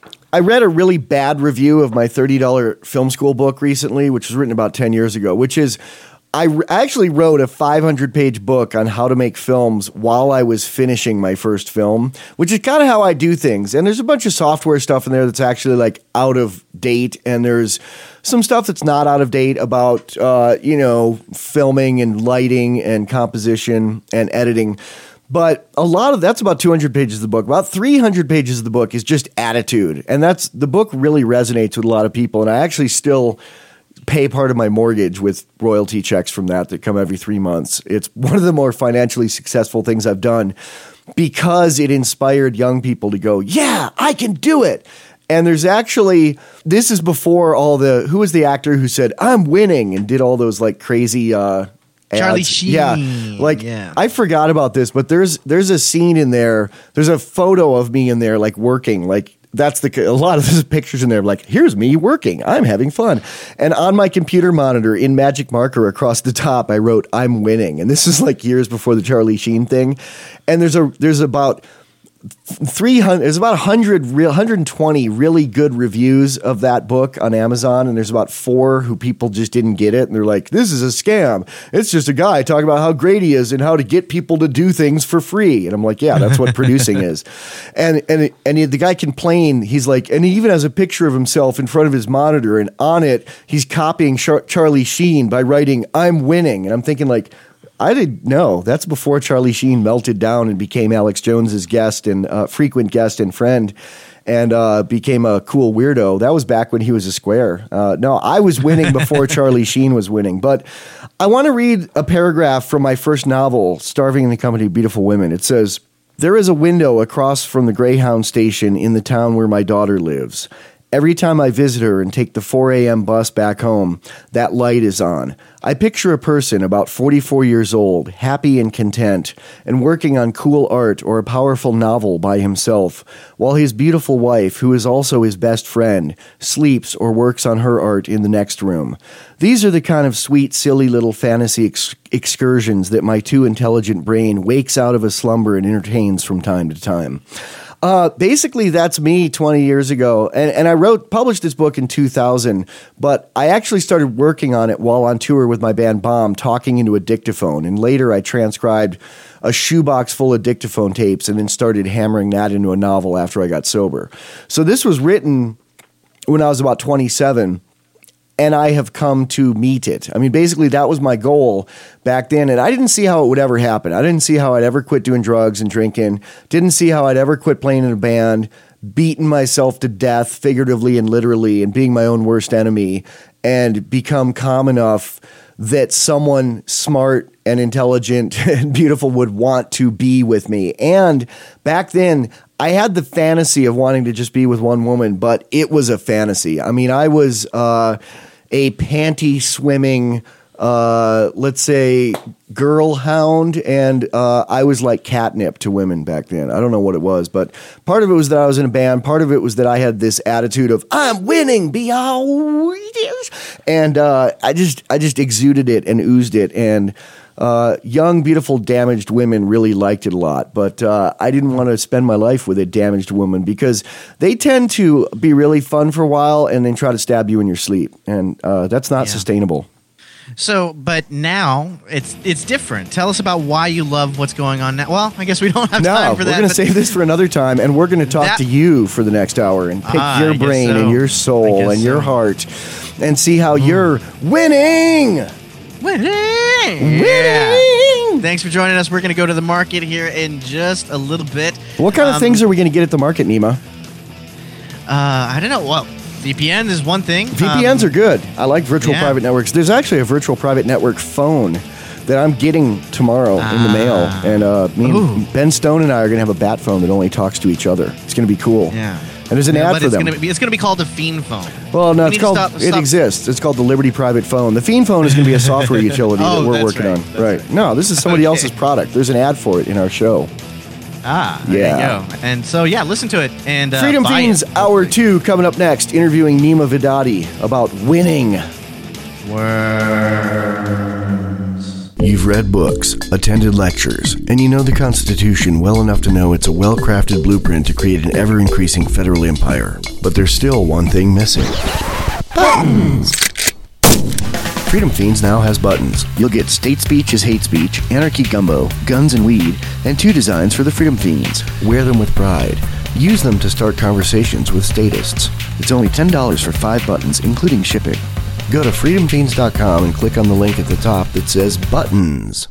I read a really bad review of my thirty dollars film school book recently, which was written about ten years ago, which is I r- actually wrote a five hundred page book on how to make films while I was finishing my first film, which is kind of how I do things. And there's a bunch of software stuff in there that's actually like out of date. And there's some stuff that's not out of date about, uh, you know, filming and lighting and composition and editing. But a lot of that's about two hundred pages of the book. About three hundred pages of the book is just attitude. And that's the book really resonates with a lot of people. And I actually still pay part of my mortgage with royalty checks from that that come every three months. It's one of the more financially successful things I've done because it inspired young people to go, yeah, I can do it. And there's actually, this is before all the, who was the actor who said, I'm winning and did all those like crazy, uh, Charlie ads. Sheen. Yeah. Like, Yeah. I forgot about this, but there's, there's a scene in there. There's a photo of me in there, like working, like, that's the a lot of there's pictures in there like here's me working, I'm having fun, and on my computer monitor in magic marker across the top I wrote I'm winning, and this is like years before the Charlie Sheen thing. And there's a there's about three hundred there's about one hundred real one hundred twenty really good reviews of that book on Amazon, and there's about four who people just didn't get it and they're like, this is a scam, it's just a guy talking about how great he is and how to get people to do things for free. And I'm like, yeah, that's what producing is. And and and he, the guy complained, he's like, and he even has a picture of himself in front of his monitor, and on it he's copying Char- Charlie Sheen by writing I'm winning. And I'm thinking like, I didn't know. That's before Charlie Sheen melted down and became Alex Jones's guest and uh, frequent guest and friend, and uh, became a cool weirdo. That was back when he was a square. Uh, no, I was winning before Charlie Sheen was winning. But I want to read a paragraph from my first novel, Starving in the Company of Beautiful Women. It says, there is a window across from the Greyhound station in the town where my daughter lives. Every time I visit her and take the four a.m. bus back home, that light is on. I picture a person about forty-four years old, happy and content, and working on cool art or a powerful novel by himself, while his beautiful wife, who is also his best friend, sleeps or works on her art in the next room. These are the kind of sweet, silly little fantasy ex- excursions that my too intelligent brain wakes out of a slumber and entertains from time to time. Uh, basically, that's me twenty years ago. And, and I wrote, published this book in two thousand, but I actually started working on it while on tour with my band Bomb, talking into a dictaphone. And later I transcribed a shoebox full of dictaphone tapes and then started hammering that into a novel after I got sober. So this was written when I was about twenty-seven. and I have come to meet it. I mean, basically, that was my goal back then, and I didn't see how it would ever happen. I didn't see how I'd ever quit doing drugs and drinking, didn't see how I'd ever quit playing in a band, beating myself to death, figuratively and literally, and being my own worst enemy, and become calm enough that someone smart and intelligent and beautiful would want to be with me. And back then, I had the fantasy of wanting to just be with one woman, but it was a fantasy. I mean, I was uh, a panty swimming, uh, let's say, girl hound, and uh, I was like catnip to women back then. I don't know what it was, but part of it was that I was in a band. Part of it was that I had this attitude of I'm winning, be all it is, and uh, I just I just exuded it and oozed it, and uh, young, beautiful, damaged women really liked it a lot. But uh, I didn't want to spend my life with a damaged woman because they tend to be really fun for a while and then try to stab you in your sleep, and uh, that's not Yeah. sustainable. So, but now it's it's different. Tell us about why you love what's going on now. Well, I guess we don't have No, time for we're that. going to but- save this for another time, and we're going to talk That- to you for the next hour and pick Ah, your I guess brain so. and your I soul guess and your so. heart and see how you're winning. Winning! Winning! Thanks for joining us. We're going to go to the market here in just a little bit. What kind of Um, things are we going to get at the market, Nima? Uh, I don't know. Well, V P N is one thing. V P Ns Um, are good. I like virtual yeah. private networks. There's actually a virtual private network phone that I'm getting tomorrow in the mail. And uh, me Ooh. and Ben Stone and I are going to have a bat phone that only talks to each other. It's going to be cool. Yeah. And there's an Yeah, ad but for it's them. Gonna be, it's going to be called the Fiend Phone. Well, no, We it's need to called. stop- It stop- exists. It's called the Liberty Private Phone. The Fiend Phone is going to be a software utility Oh, that we're that's working right. on. That's Right. right. No, this is somebody Okay. else's product. There's an ad for it in our show. Ah, there Yeah. you go. And so, yeah, listen to it. And uh, Freedom buy Fiends it. Hour two coming up next, interviewing Nima Vidadi about winning. You've read books, attended lectures, and you know the Constitution well enough to know it's a well-crafted blueprint to create an ever-increasing federal empire. But there's still one thing missing. Buttons! Freedom Fiends now has buttons. You'll get State Speech is Hate Speech, Anarchy Gumbo, Guns and Weed, and two designs for the Freedom Fiends. Wear them with pride. Use them to start conversations with statists. It's only ten dollars for five buttons, including shipping. Go to freedom fiends dot com and click on the link at the top that says Buttons.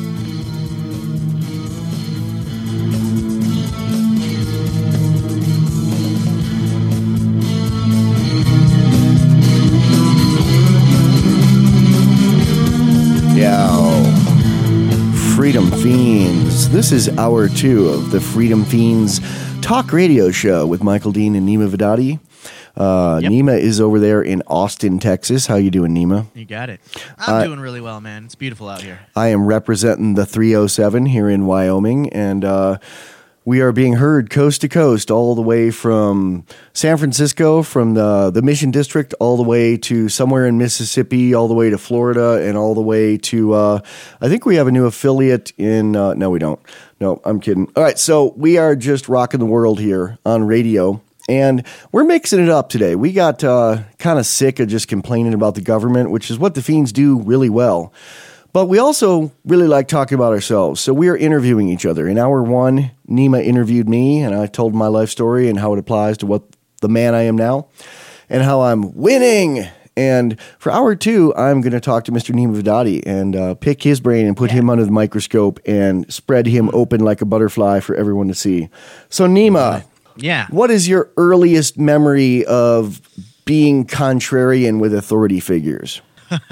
Yeah. Freedom Fiends. This is hour two of the Freedom Fiends talk radio show with Michael Dean and Nima Vidadi. Uh, Yep. Nima is over there in Austin, Texas. How you doing, Nima? You got it. I'm doing really well, man. It's beautiful out here. I am representing the three oh seven here in Wyoming, and uh, we are being heard coast to coast, all the way from San Francisco, from the, the Mission District, all the way to somewhere in Mississippi, all the way to Florida, and all the way to, uh, I think we have a new affiliate in, uh, no, we don't. No, I'm kidding. All right, so we are just rocking the world here on radio. And we're mixing it up today. We got uh, kind of sick of just complaining about the government, which is what the Fiends do really well. But we also really like talking about ourselves. So we are interviewing each other. In hour one, Nima interviewed me, and I told my life story and how it applies to what the man I am now and how I'm winning. And for hour two, I'm going to talk to Mister Nima Vidadi and uh, pick his brain and put him under the microscope and spread him open like a butterfly for everyone to see. So, Nima. Yeah. What is your earliest memory of being contrarian with authority figures?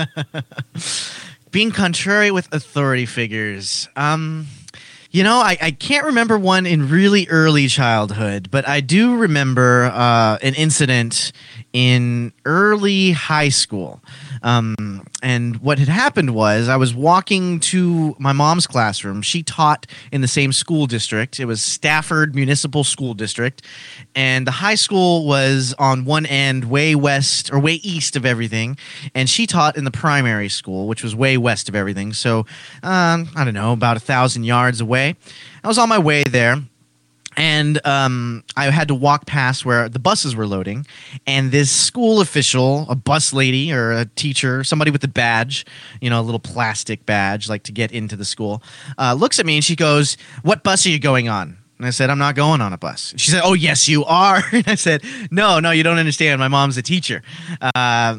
Being contrary with authority figures. Um, you know, I, I can't remember one in really early childhood, but I do remember uh, an incident in early high school. Um, and what had happened was I was walking to my mom's classroom. She taught in the same school district. It was Stafford Municipal School District. And the high school was on one end, way west or way east of everything. And she taught in the primary school, which was way west of everything. So, um, I don't know, about a thousand yards away. I was on my way there. And um, I had to walk past where the buses were loading, and this school official, a bus lady or a teacher, somebody with a badge, you know, a little plastic badge, like to get into the school, uh, looks at me and she goes, "What bus are you going on?" And I said, "I'm not going on a bus." She said, "Oh, yes, you are." And I said, "No, no, you don't understand. My mom's a teacher." Uh,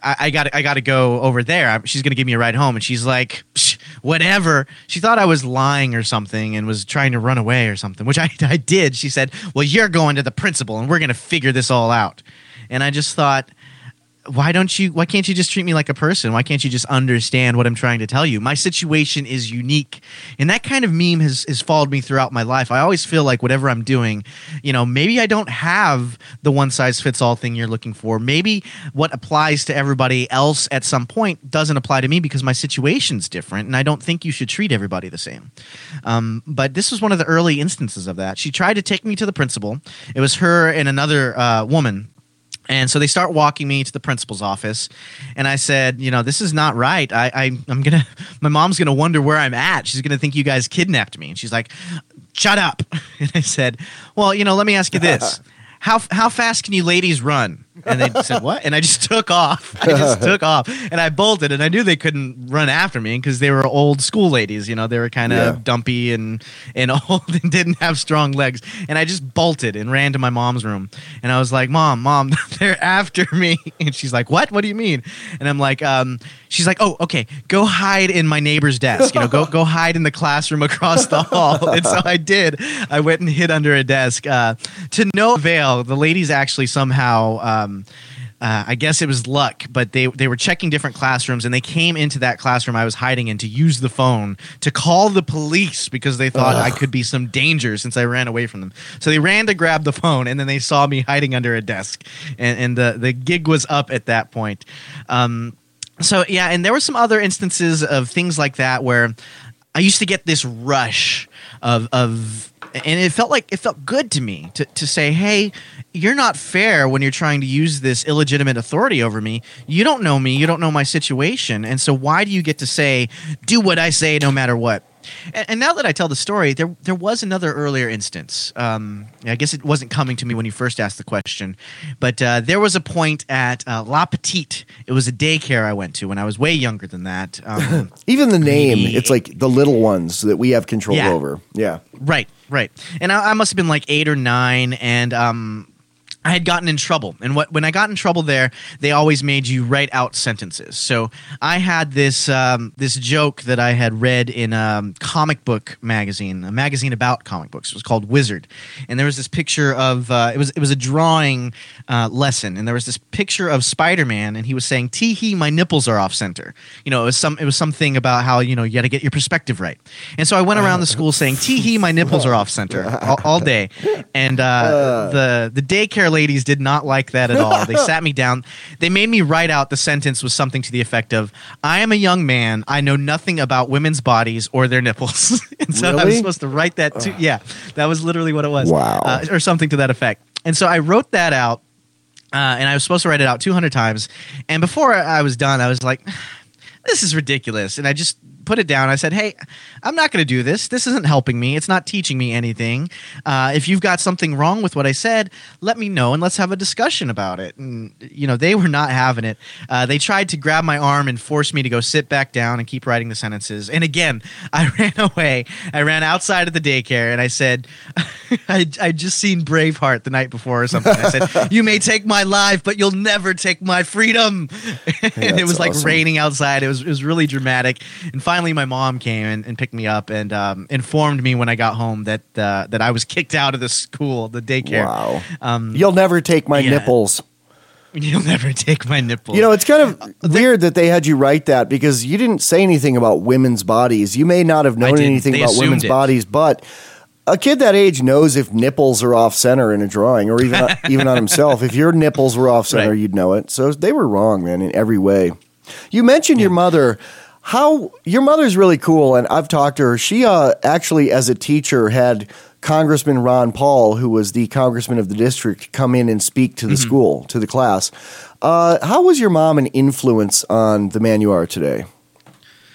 I, I got I got to go over there. I, she's gonna give me a ride home, and she's like, Psh, whatever. She thought I was lying or something, and was trying to run away or something, which I I did. She said, "Well, you're going to the principal, and we're gonna figure this all out." And I just thought, why don't you why can't you just treat me like a person? Why can't you just understand what I'm trying to tell you? My situation is unique. And that kind of meme has, has followed me throughout my life. I always feel like whatever I'm doing, you know, maybe I don't have the one size fits all thing you're looking for. Maybe what applies to everybody else at some point doesn't apply to me because my situation's different, and I don't think you should treat everybody the same. Um, but this was one of the early instances of that. She tried to take me to the principal. It was her and another uh, woman. And so they start walking me to the principal's office, and I said, you know, this is not right. I, I I'm gonna, my mom's gonna wonder where I'm at. She's gonna think you guys kidnapped me. And she's like, shut up. And I said, well, you know, let me ask you this: how how fast can you ladies run? And they said, what? And I just took off. I just took off, and I bolted. And I knew they couldn't run after me because they were old school ladies. You know, they were kind of Yeah. dumpy and and old and didn't have strong legs. And I just bolted and ran to my mom's room. And I was like, Mom, Mom, they're after me. And she's like, what? What do you mean? And I'm like, um, she's like, oh, okay, go hide in my neighbor's desk. You know, go go hide in the classroom across the hall. And so I did. I went and hid under a desk. Uh, to no avail, the ladies actually somehow. Um, Uh, I guess it was luck, but they they were checking different classrooms, and they came into that classroom I was hiding in to use the phone to call the police because they thought Ugh. I could be some danger since I ran away from them. So they ran to grab the phone, and then they saw me hiding under a desk, and, and the, the gig was up at that point. Um, so, yeah, and there were some other instances of things like that where I used to get this rush of of and it felt like it felt good to me to, to say, hey, you're not fair when you're trying to use this illegitimate authority over me. You don't know me. You don't know my situation. And so why do you get to say, do what I say no matter what? And, and now that I tell the story, there there was another earlier instance. Um, I guess it wasn't coming to me when you first asked the question, but uh, there was a point at uh, La Petite. It was a daycare I went to when I was way younger than that. Um, Even the name, maybe- it's like the little ones that we have control Yeah. over. Yeah. Right, right. And I, I must have been like eight or nine, and um, I had gotten in trouble. And what when I got in trouble there, they always made you write out sentences. So I had this um, this joke that I had read in a comic book magazine, a magazine about comic books. It was called Wizard, and there was this picture of uh, it was it was a drawing uh, lesson, and there was this picture of Spider-Man, and he was saying, "Tee hee, my nipples are off center." You know, it was some it was something about how you know you got to get your perspective right. And so I went around the school saying, "Tee hee, my nipples are off center" all, all day, and uh, the the daycare ladies did not like that at all. They sat me down. They made me write out the sentence was something to the effect of, I am a young man. I know nothing about women's bodies or their nipples. And so I was Really? supposed to write that too. Yeah, that was literally what it was. Wow. Uh, or something to that effect. And so I wrote that out, uh, and I was supposed to write it out two hundred times. And before I was done, I was like, this is ridiculous. And I just put it down. I said, hey, I'm not going to do this. This isn't helping me. It's not teaching me anything. Uh, if you've got something wrong with what I said, let me know and let's have a discussion about it. And, you know, they were not having it. Uh, they tried to grab my arm and force me to go sit back down and keep writing the sentences. And again, I ran away. I ran outside of the daycare and I said, I I just seen Braveheart the night before or something. I said, you may take my life, but you'll never take my freedom. And it was like awesome. raining outside. It was, it was really dramatic. And finally, my mom came and, and picked me up and um, informed me when I got home that uh, that I was kicked out of the school, the daycare. Wow. Um, You'll never take my yeah. nipples. You'll never take my nipple. You know, it's kind of weird that they had you write that because you didn't say anything about women's bodies. You may not have known didn't. anything They about assumed women's it. bodies, but a kid that age knows if nipples are off center in a drawing or even even on himself. If your nipples were off center, Right. you'd know it. So they were wrong, man, in every way. You mentioned your mother. How your mother's really cool, and I've talked to her. She uh, actually, as a teacher, had Congressman Ron Paul, who was the congressman of the district, come in and speak to the Mm-hmm. school, to the class. Uh, how was your mom an influence on the man you are today?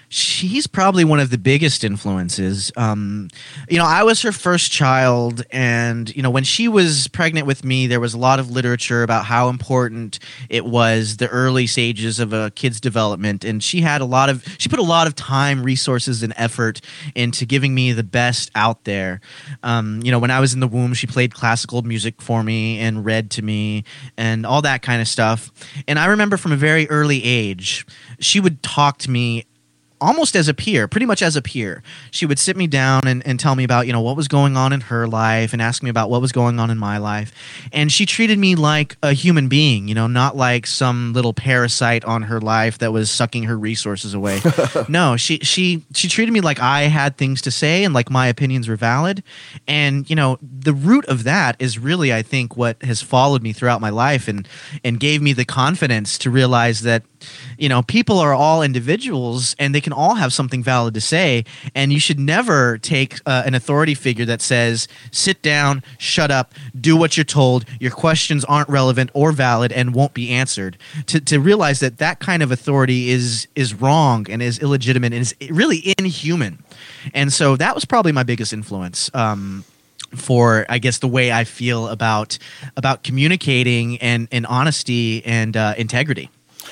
She's probably one of the biggest influences. Um, you know, I was her first child, and, you know, when she was pregnant with me, there was a lot of literature about how important it was, the early stages of a kid's development. And she had a lot of, she put a lot of time, resources, and effort into giving me the best out there. Um, you know, when I was in the womb, she played classical music for me and read to me and all that kind of stuff. And I remember from a very early age, she would talk to me almost as a peer, pretty much as a peer. She would sit me down and, and tell me about, you know, what was going on in her life and ask me about what was going on in my life. And she treated me like a human being, you know, not like some little parasite on her life that was sucking her resources away. No, she, she, she treated me like I had things to say and like my opinions were valid. And, you know, the root of that is really, I think, what has followed me throughout my life and, and gave me the confidence to realize that, you know, people are all individuals and they can all have something valid to say, and you should never take uh, an authority figure that says, sit down, shut up, do what you're told, your questions aren't relevant or valid and won't be answered. To, to realize that that kind of authority is is wrong and is illegitimate and is really inhuman. And so that was probably my biggest influence. Um, for, I guess, the way I feel about about communicating and, and honesty and uh, integrity.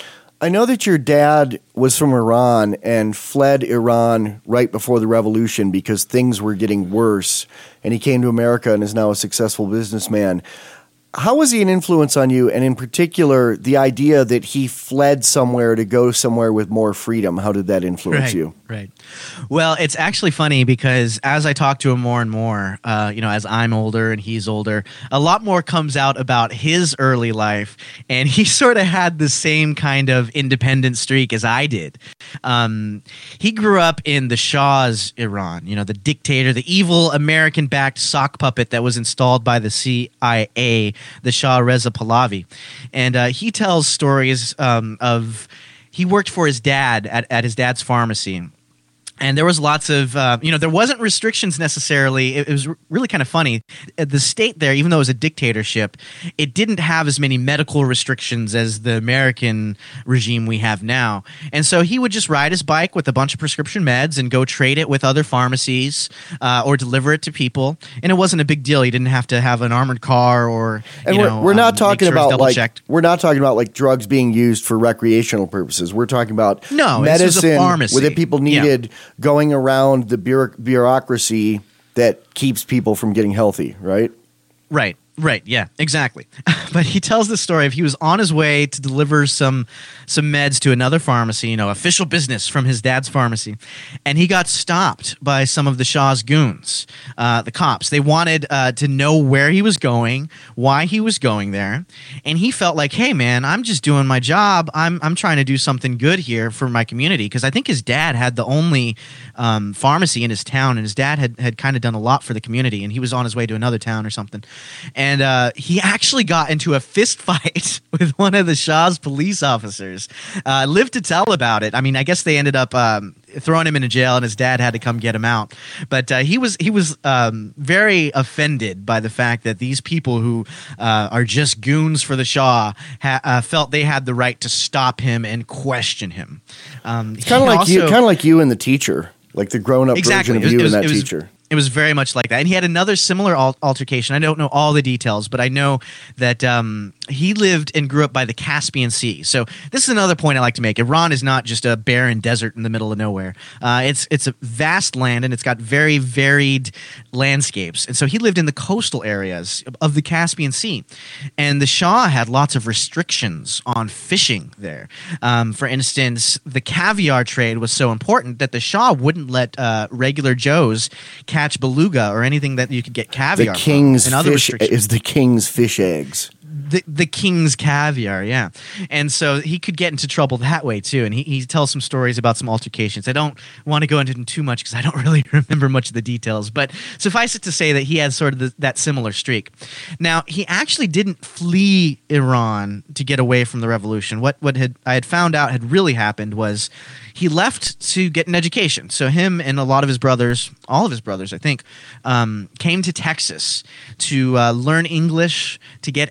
I know that your dad was from Iran and fled Iran right before the revolution because things were getting worse, and he came to America and is now a successful businessman. How was he an influence on you, and in particular, the idea that he fled somewhere to go somewhere with more freedom? How did that influence right, you? Right. Well, it's actually funny because as I talk to him more and more, uh, you know, as I'm older and he's older, a lot more comes out about his early life, and he sort of had the same kind of independent streak as I did. Um, he grew up in the Shah's Iran, you know, the dictator, the evil American-backed sock puppet that was installed by the C I A, the Shah Reza Pahlavi. And uh, he tells stories um, of he worked for his dad at, at his dad's pharmacy. And there was lots of, uh, you know, there wasn't restrictions necessarily. It, it was really kind of funny. The state there, even though it was a dictatorship, it didn't have as many medical restrictions as the American regime we have now. And so he would just ride his bike with a bunch of prescription meds and go trade it with other pharmacies uh, or deliver it to people. And it wasn't a big deal. He didn't have to have an armored car or, and you we're, know, we're not um, talking sure about like checked. we're not talking about like drugs being used for recreational purposes. We're talking about no, medicine this was a pharmacy. where the people needed. Yeah. Going around the bureauc- bureaucracy that keeps people from getting healthy, right? Right, right, yeah, exactly. But he tells the story of he was on his way to deliver some some meds to another pharmacy, you know, official business from his dad's pharmacy, and he got stopped by some of the Shah's goons, uh, the cops. They wanted uh, to know where he was going, why he was going there, and he felt like, hey, man, I'm just doing my job. I'm I'm trying to do something good here for my community, because I think his dad had the only um, pharmacy in his town, and his dad had, had kind of done a lot for the community, and he was on his way to another town or something. And uh, he actually got into a fist fight with one of the Shah's police officers. Uh, lived to tell about it. I mean, I guess they ended up um, throwing him in a jail, and his dad had to come get him out. But uh, he was he was um, very offended by the fact that these people who uh, are just goons for the Shah ha- uh, felt they had the right to stop him and question him. Um, it's kind of like also, you, kind of like you and the teacher, like the grown-up exactly. version of you was, and that was, teacher. It was very much like that. And he had another similar al- altercation. I don't know all the details, but I know that um, he lived and grew up by the Caspian Sea. So this is another point I like to make. Iran is not just a barren desert in the middle of nowhere. Uh, it's it's a vast land, and it's got very varied landscapes. And so he lived in the coastal areas of the Caspian Sea. And the Shah had lots of restrictions on fishing there. Um, for instance, the caviar trade was so important that the Shah wouldn't let uh, regular Joes catch beluga or anything that you could get caviar the king's from. And other fish restrictions. is the king's fish eggs. The, the king's caviar, yeah. And so he could get into trouble that way, too. And he, he tells some stories about some altercations. I don't want to go into them too much because I don't really remember much of the details. But suffice it to say that he had sort of the, that similar streak. Now, he actually didn't flee Iran to get away from the revolution. What, what had I had found out had really happened was he left to get an education. So him and a lot of his brothers, all of his brothers, I think, um, came to Texas to uh, learn English, to get educated,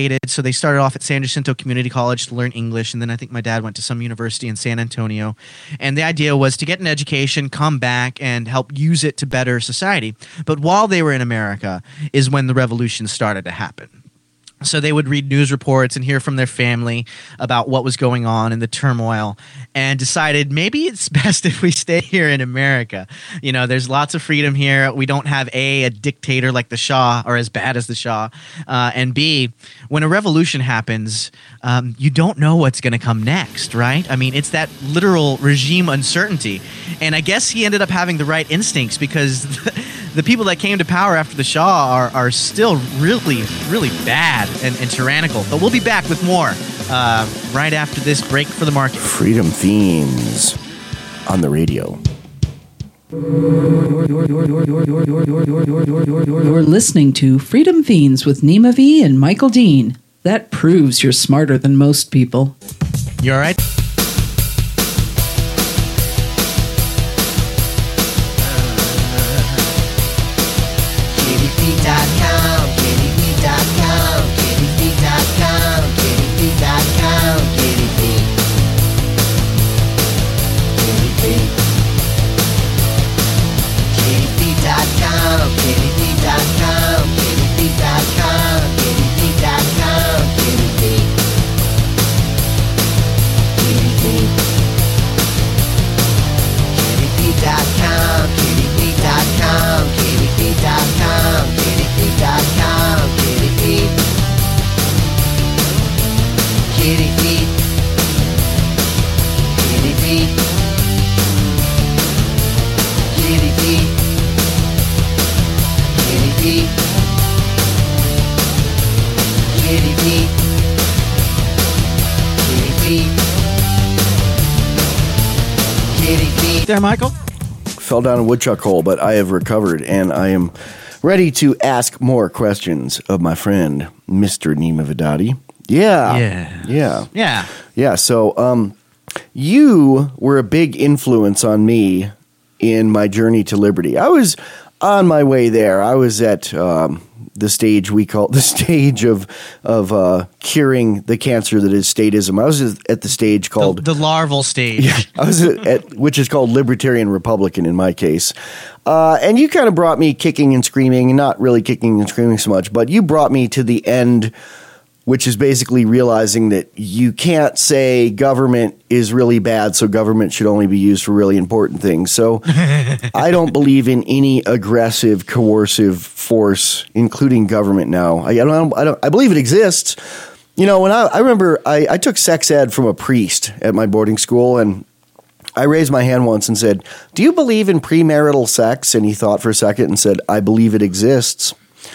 educated. So they started off at San Jacinto Community College to learn English, and then I think my dad went to some university in San Antonio. And the idea was to get an education, come back, and help use it to better society. But while they were in America is when the revolution started to happen. So they would read news reports and hear from their family about what was going on in the turmoil, and decided maybe it's best if we stay here in America. You know, there's lots of freedom here. We don't have A, a dictator like the Shah, or as bad as the Shah, uh, and B, when a revolution happens, um, you don't know what's going to come next, right? I mean, it's that literal regime uncertainty. And I guess he ended up having the right instincts, because the people that came to power after the Shah are, are still really, really bad and, and tyrannical. But we'll be back with more uh, right after this break for the market. Freedom Themes on the radio. You're listening to Freedom Fiends with Nima V and Michael Dean. That proves you're smarter than most people. You all right? There, Michael? Fell down a woodchuck hole, but I have recovered, and I am ready to ask more questions of my friend, Mister Nima Vedati. Yeah. Yeah. Yeah. Yeah. Yeah. So, um, you were a big influence on me in my journey to liberty. I was on my way there. I was at um, the stage we call the stage of of uh, curing the cancer that is statism. I was at the stage called The, the larval stage. Yeah, I was at, which is called Libertarian Republican in my case. Uh, and you kind of brought me kicking and screaming, not really kicking and screaming so much, but you brought me to the end, which is basically realizing that you can't say government is really bad, so government should only be used for really important things. So I don't believe in any aggressive, coercive force, including government now. I, I don't, I don't, I believe it exists. You know, when I, I remember I, I took sex ed from a priest at my boarding school, and I raised my hand once and said, "Do you believe in premarital sex?" And he thought for a second and said, "I believe it exists."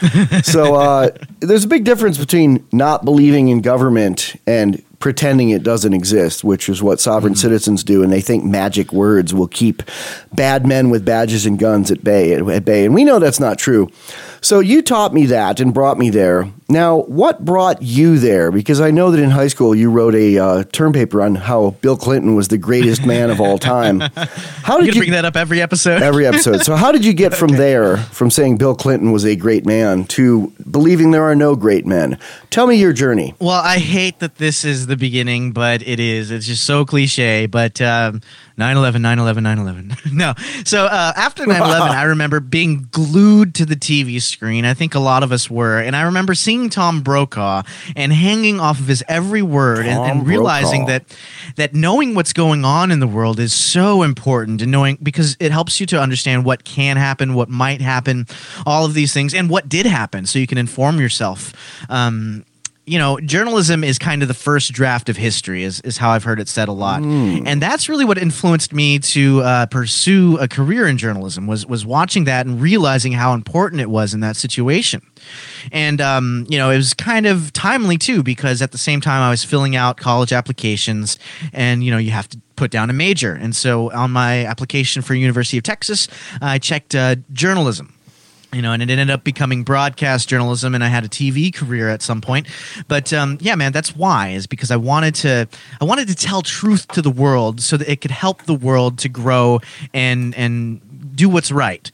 So uh, there's a big difference between not believing in government and pretending it doesn't exist, which is what sovereign mm-hmm. citizens do, and they think magic words will keep bad men with badges and guns at bay, at bay. And we know that's not true. So you taught me that and brought me there. Now, what brought you there? Because I know that in high school you wrote a uh, term paper on how Bill Clinton was the greatest man of all time. How did you, you bring that up every episode? Every episode. So how did you get from okay. there, from saying Bill Clinton was a great man, to believing there are no great men? Tell me your journey. Well, I hate that this is the beginning, but it is. It's just so cliche. But um, nine eleven, nine eleven, nine eleven. No. So uh, after nine eleven, I remember being glued to the T V screen. I think a lot of us were. And I remember seeing Tom Brokaw and hanging off of his every word and, and realizing that that knowing what's going on in the world is so important, and knowing because it helps you to understand what can happen, what might happen, all of these things, and what did happen, so you can inform yourself. Um, You know, journalism is kind of the first draft of history, is, is how I've heard it said a lot. Mm. And that's really what influenced me to uh, pursue a career in journalism, was was watching that and realizing how important it was in that situation. And, um, you know, it was kind of timely, too, because at the same time I was filling out college applications, and, you know, you have to put down a major. And so on my application for University of Texas, I checked uh, journalism. You know, and it ended up becoming broadcast journalism, and I had a T V career at some point. But um, yeah, man, that's why, is because I wanted to, I wanted to tell truth to the world so that it could help the world to grow and and do what's right.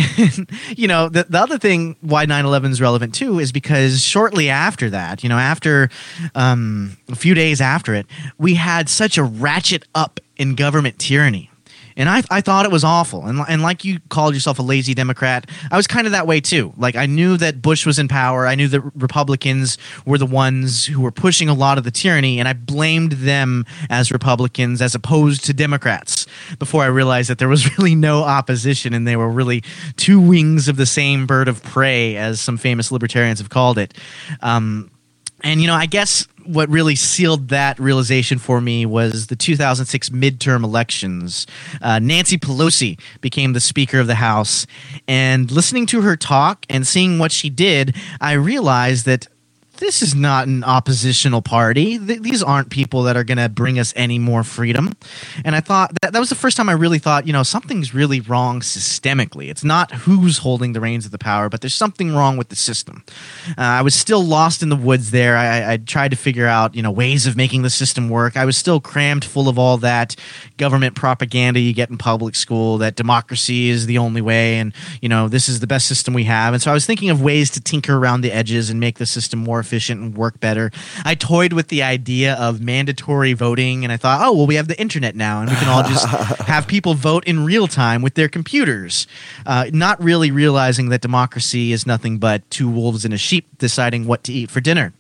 You know, the, the other thing why nine eleven is relevant too is because shortly after that, you know, after um, a few days after it, we had such a ratchet up in government tyranny. And I, I thought it was awful. And, and like you called yourself a lazy Democrat, I was kind of that way too. Like, I knew that Bush was in power. I knew that Republicans were the ones who were pushing a lot of the tyranny, and I blamed them as Republicans as opposed to Democrats before I realized that there was really no opposition and they were really two wings of the same bird of prey, as some famous libertarians have called it. Um, and, you know, I guess what really sealed that realization for me was the two thousand six midterm elections. Uh, Nancy Pelosi became the Speaker of the House, and listening to her talk and seeing what she did, I realized that this is not an oppositional party. Th- these aren't people that are going to bring us any more freedom. And I thought that that was the first time I really thought, you know, something's really wrong systemically. It's not who's holding the reins of the power, but there's something wrong with the system. Uh, I was still lost in the woods there. I, I tried to figure out, you know, ways of making the system work. I was still crammed full of all that government propaganda you get in public school, that democracy is the only way and, you know, this is the best system we have. And so I was thinking of ways to tinker around the edges and make the system more efficient and work better. I toyed with the idea of mandatory voting, and I thought, oh, well, we have the internet now, and we can all just have people vote in real time with their computers, uh, not really realizing that democracy is nothing but two wolves and a sheep deciding what to eat for dinner.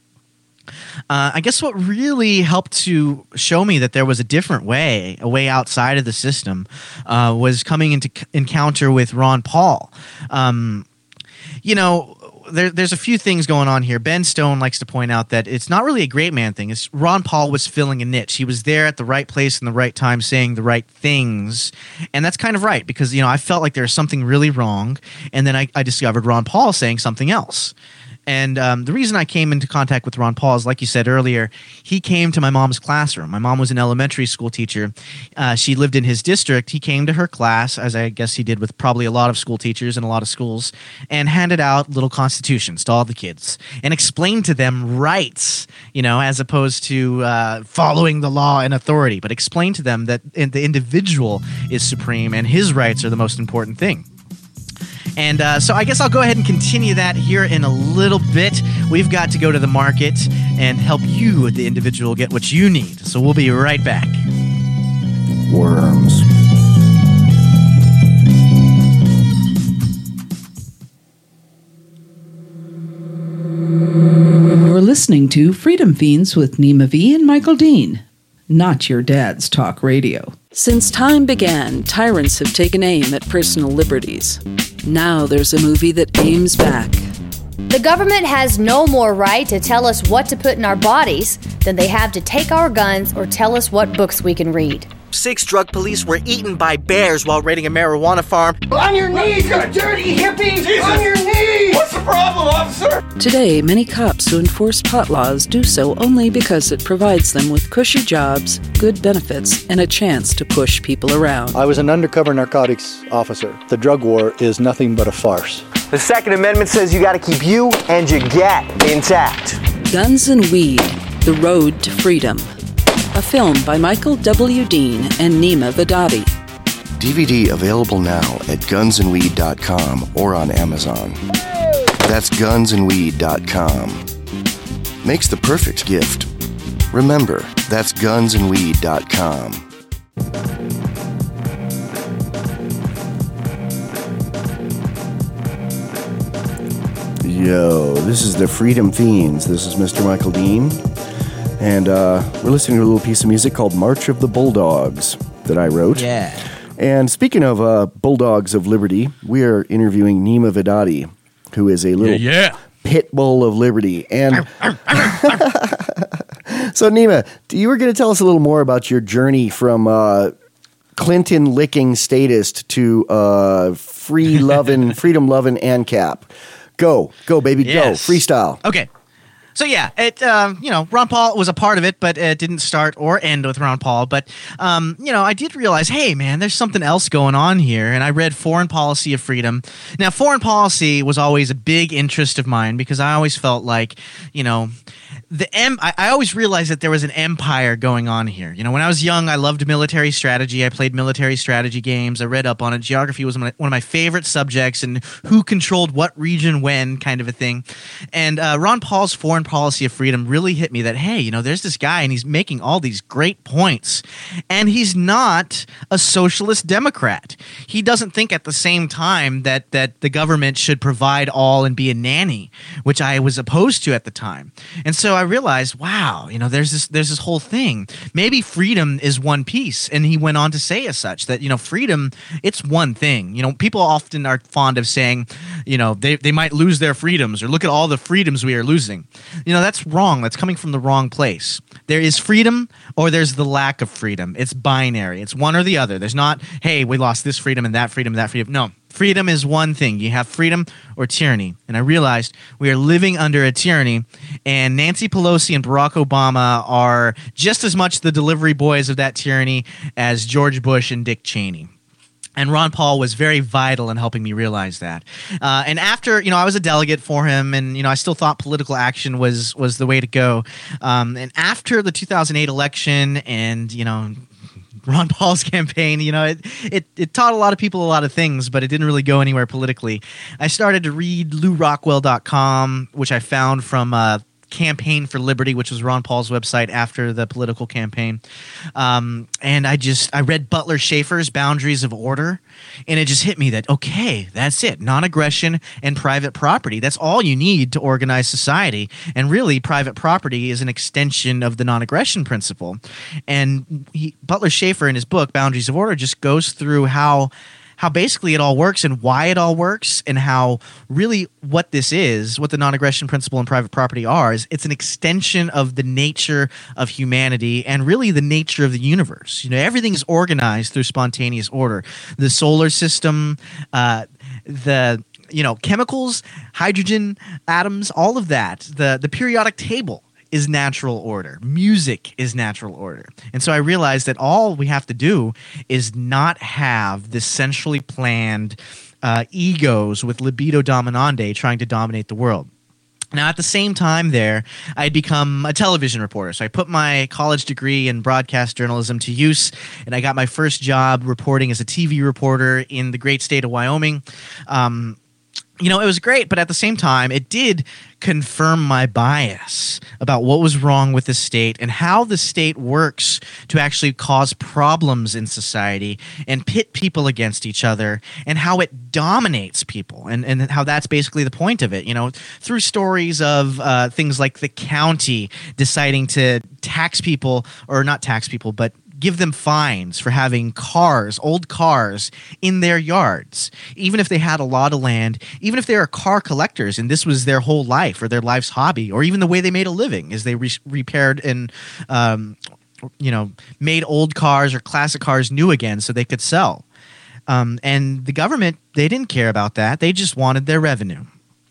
Uh, I guess what really helped to show me that there was a different way, a way outside of the system, uh, was coming into c- encounter with Ron Paul. Um, you know, There, there's a few things going on here. Ben Stone likes to point out that it's not really a great man thing. It's Ron Paul was filling a niche. He was there at the right place and the right time saying the right things. And that's kind of right because, you know, I felt like there was something really wrong. And then I, I discovered Ron Paul saying something else. And um, the reason I came into contact with Ron Paul is, like you said earlier, he came to my mom's classroom. My mom was an elementary school teacher. Uh, she lived in his district. He came to her class, as I guess he did with probably a lot of school teachers in a lot of schools, and handed out little constitutions to all the kids and explained to them rights, you know, as opposed to uh, following the law and authority, but explained to them that the individual is supreme and his rights are the most important thing. And uh, so I guess I'll go ahead and continue that here in a little bit. We've got to go to the market and help you, the individual, get what you need. So we'll be right back. Worms. You're listening to Freedom Fiends with Nima V and Michael Dean. Not your dad's talk radio. Since time began, tyrants have taken aim at personal liberties. Now there's a movie that aims back. The government has no more right to tell us what to put in our bodies than they have to take our guns or tell us what books we can read. Six drug police were eaten by bears while raiding a marijuana farm. On your knees, you dirty hippie! Jesus. On your knees! What's the problem, officer? Today, many cops who enforce pot laws do so only because it provides them with cushy jobs, good benefits, and a chance to push people around. I was an undercover narcotics officer. The drug war is nothing but a farce. The Second Amendment says you gotta keep you and your gat intact. Guns and Weed, The Road to Freedom. A film by Michael W. Dean and Nima Vedadi. D V D available now at guns and weed dot com or on Amazon. That's guns and weed dot com. Makes the perfect gift. Remember, that's guns and weed dot com. Yo, this is the Freedom Fiends. This is Mister Michael Dean. And uh, we're listening to a little piece of music called March of the Bulldogs that I wrote. Yeah. And speaking of uh, Bulldogs of Liberty, we are interviewing Nima Vedadi, who is a little yeah, yeah. pit bull of liberty. And so, Nima, you were going to tell us a little more about your journey from uh, Clinton licking statist to uh, free loving, freedom loving ANCAP. Go, go, baby, yes. go, freestyle. Okay. So yeah, it um, you know, Ron Paul was a part of it, but it didn't start or end with Ron Paul. But um, you know, I did realize, hey man, there's something else going on here, and I read Foreign Policy of Freedom. Now, foreign policy was always a big interest of mine because I always felt like, you know, the em- I, I always realized that there was an empire going on here. You know, when I was young, I loved military strategy. I played military strategy games. I read up on it. Geography was my, one of my favorite subjects, and who controlled what region when, kind of a thing. And uh, Ron Paul's Foreign Policy of Freedom really hit me that, hey, you know, there's this guy and he's making all these great points, and he's not a socialist Democrat. He doesn't think at the same time that that the government should provide all and be a nanny, which I was opposed to at the time. And so I realized, wow, you know, there's this there's this whole thing. Maybe freedom is one piece. And he went on to say as such that, you know, freedom, it's one thing. You know, people often are fond of saying, you know, they, they might lose their freedoms, or look at all the freedoms we are losing. You know, that's wrong. That's coming from the wrong place. There is freedom, or there's the lack of freedom. It's binary. It's one or the other. There's not, hey, we lost this freedom and that freedom and that freedom. No. Freedom is one thing. You have freedom or tyranny. And I realized we are living under a tyranny, and Nancy Pelosi and Barack Obama are just as much the delivery boys of that tyranny as George Bush and Dick Cheney. And Ron Paul was very vital in helping me realize that. Uh, and after, you know, I was a delegate for him, and, you know, I still thought political action was was the way to go. Um, and after the two thousand eight election and, you know, Ron Paul's campaign, you know, it, it it taught a lot of people a lot of things, but it didn't really go anywhere politically. I started to read Lou Rockwell dot com, which I found from uh, Campaign for Liberty, which was Ron Paul's website after the political campaign. Um, and I just, I read Butler Schaefer's Boundaries of Order, and it just hit me that, okay, that's it. Non-aggression and private property. That's all you need to organize society. And really, private property is an extension of the non-aggression principle. And he, Butler Schaefer, in his book, Boundaries of Order, just goes through how how basically it all works and why it all works, and how really what this is, what the non-aggression principle and private property are, is it's an extension of the nature of humanity and really the nature of the universe. You know, everything's organized through spontaneous order. The solar system, uh, the you know chemicals, hydrogen atoms, all of that, the the periodic table is natural order. Music is natural order. And so I realized that all we have to do is not have this centrally planned uh, egos with libido dominandi trying to dominate the world. Now, at the same time there, I'd become a television reporter. So I put my college degree in broadcast journalism to use, and I got my first job reporting as a T V reporter in the great state of Wyoming. Um, You know, it was great, but at the same time, it did confirm my bias about what was wrong with the state and how the state works to actually cause problems in society and pit people against each other, and how it dominates people, and, and how that's basically the point of it. You know, through stories of uh, things like the county deciding to tax people, or not tax people, but give them fines for having cars, old cars, in their yards, even if they had a lot of land, even if they are car collectors and this was their whole life or their life's hobby, or even the way they made a living is they re- repaired and, um, you know, made old cars or classic cars new again so they could sell. Um, and the government, they didn't care about that. They just wanted their revenue.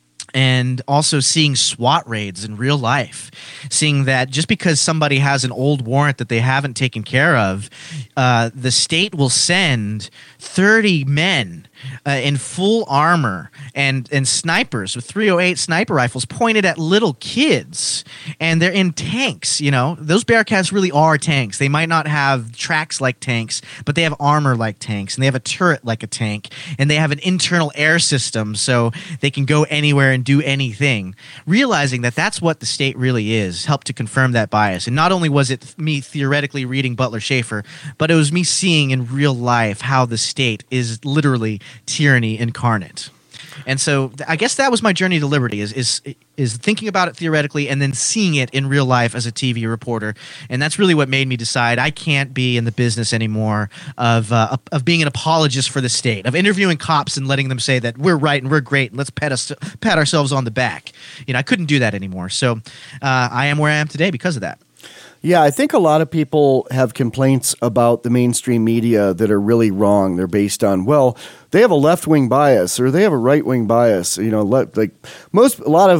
And also seeing SWAT raids in real life, seeing that just because somebody has an old warrant that they haven't taken care of, uh, the state will send thirty men uh, in full armor and, and snipers with three oh eight sniper rifles pointed at little kids. And they're in tanks, you know. Those Bearcats really are tanks. They might not have tracks like tanks, but they have armor like tanks, and they have a turret like a tank, and they have an internal air system so they can go anywhere and do anything. Realizing that that's what the state really is helped to confirm that bias. And not only was it me theoretically reading Butler Schaefer, but it was me seeing in real life how the state is literally tyranny incarnate. And so I guess that was my journey to liberty, is is is thinking about it theoretically and then seeing it in real life as a T V reporter. And that's really what made me decide I can't be in the business anymore of uh, of being an apologist for the state, of interviewing cops and letting them say that we're right and we're great and let's pat us pat ourselves on the back. You know, I couldn't do that anymore. So uh, I am where I am today because of that. Yeah, I think a lot of people have complaints about the mainstream media that are really wrong. They're based on, well, they have a left-wing bias or they have a right-wing bias. You know, le- like most, a lot of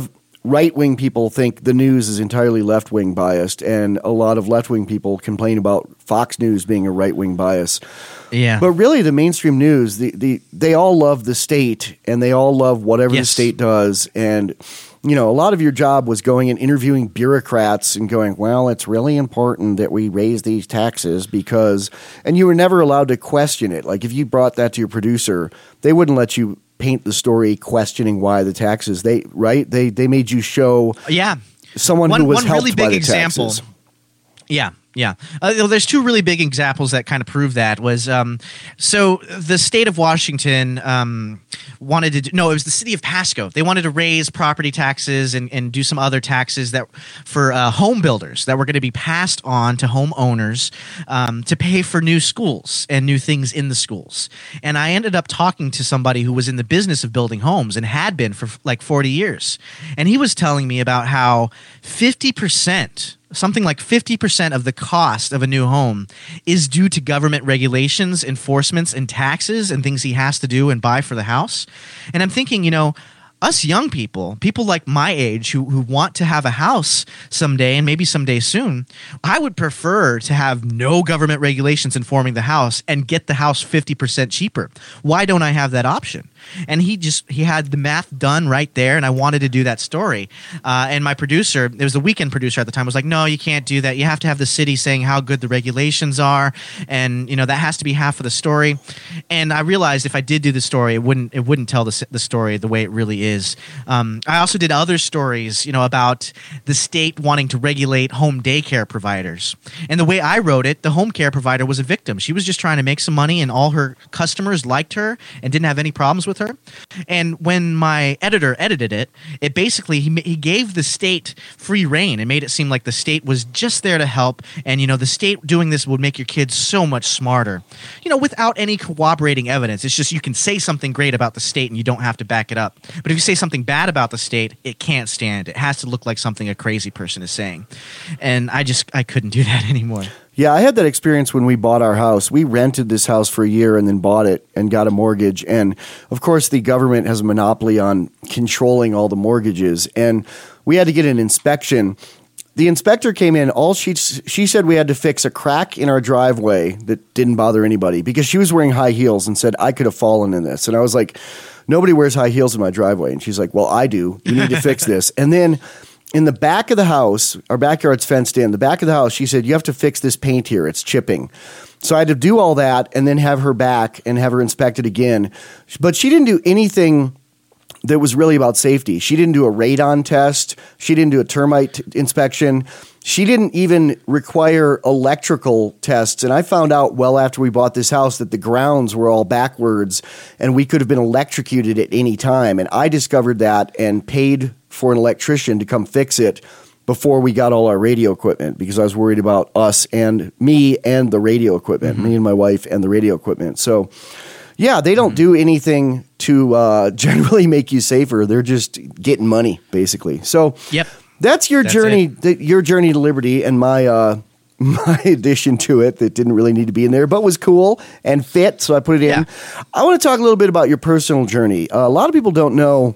right-wing people think the news is entirely left-wing biased, and a lot of left-wing people complain about Fox News being a right-wing bias. Yeah. But really, the mainstream news, the, the they all love the state, and they all love whatever Yes. the state does. And, you know, a lot of your job was going and interviewing bureaucrats and going, well, it's really important that we raise these taxes because – and you were never allowed to question it. Like, if you brought that to your producer, they wouldn't let you paint the story questioning why the taxes – they right? They they made you show Yeah. someone One, who was one helped really by big the example. taxes. Yeah, yeah. Uh, you know, there's two really big examples that kind of prove that. Was um, so the state of Washington um, wanted to do, no, it was the city of Pasco. They wanted to raise property taxes and, and do some other taxes that for uh, home builders that were going to be passed on to homeowners um, to pay for new schools and new things in the schools. And I ended up talking to somebody who was in the business of building homes and had been for like forty years, and he was telling me about how fifty percent. Something like fifty percent of the cost of a new home is due to government regulations, enforcements, and taxes and things he has to do and buy for the house. And I'm thinking, you know, us young people, people like my age who, who want to have a house someday and maybe someday soon, I would prefer to have no government regulations informing the house and get the house fifty percent cheaper. Why don't I have that option? And he just he had the math done right there, and I wanted to do that story. Uh, and my producer, it was the weekend producer at the time, was like, no, you can't do that. You have to have the city saying how good the regulations are, and you know that has to be half of the story. And I realized if I did do the story, it wouldn't it wouldn't tell the the story the way it really is. Um, I also did other stories, you know, about the state wanting to regulate home daycare providers. And the way I wrote it, the home care provider was a victim. She was just trying to make some money, and all her customers liked her and didn't have any problems with her. And when my editor edited it, it basically he, he gave the state free reign and made it seem like the state was just there to help. And you know, the state doing this would make your kids so much smarter, you know, without any corroborating evidence. It's just you can say something great about the state and you don't have to back it up. But if you say something bad about the state, it can't stand. It has to look like something a crazy person is saying. And I just I couldn't do that anymore. Yeah, I had that experience when we bought our house. We rented this house for a year and then bought it and got a mortgage. And of course, the government has a monopoly on controlling all the mortgages. And we had to get an inspection. The inspector came in. All she she said we had to fix a crack in our driveway that didn't bother anybody because she was wearing high heels and said I could have fallen in this. And I was like, nobody wears high heels in my driveway. And she's like, well, I do. You need to fix this. And then in the back of the house, our backyard's fenced in. The back of the house, she said, you have to fix this paint here. It's chipping. So I had to do all that and then have her back and have her inspected again. But she didn't do anything that was really about safety. She didn't do a radon test. She didn't do a termite t- inspection. She didn't even require electrical tests. And I found out well after we bought this house that the grounds were all backwards and we could have been electrocuted at any time. And I discovered that and paid for an electrician to come fix it before we got all our radio equipment because I was worried about us and me and the radio equipment, mm-hmm. me and my wife and the radio equipment. So yeah, they don't mm-hmm. do anything to uh, generally make you safer. They're just getting money basically. So yep. That's your That's journey, th- your journey to liberty, and my uh, my addition to it that didn't really need to be in there, but was cool and fit, so I put it in. Yeah. I want to talk a little bit about your personal journey. Uh, a lot of people don't know,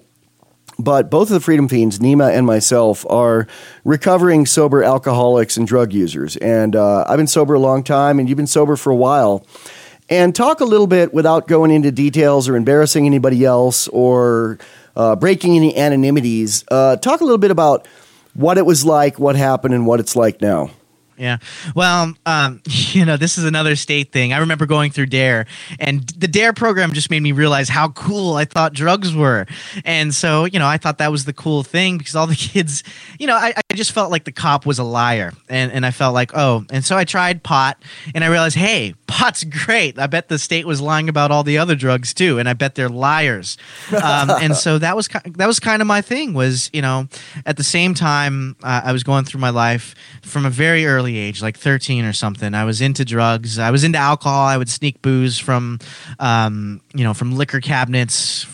but both of the Freedom Fiends, Nima and myself, are recovering sober alcoholics and drug users. And uh, I've been sober a long time, and you've been sober for a while. And talk a little bit without going into details or embarrassing anybody else or uh, breaking any anonymities. Uh, talk a little bit about what it was like, what happened, and what it's like now. Yeah. Well, um, you know, this is another state thing. I remember going through DARE, and the DARE program just made me realize how cool I thought drugs were. And so, you know, I thought that was the cool thing because all the kids, you know, I, I just felt like the cop was a liar. And, and I felt like, oh, and so I tried pot, and I realized, hey, pot's great. I bet the state was lying about all the other drugs too, and I bet they're liars. Um, and so that was that was kind of my thing. Was, you know, at the same time uh, I was going through my life from a very early age, like thirteen or something. I was into drugs. I was into alcohol. I would sneak booze from, um, you know, from liquor cabinets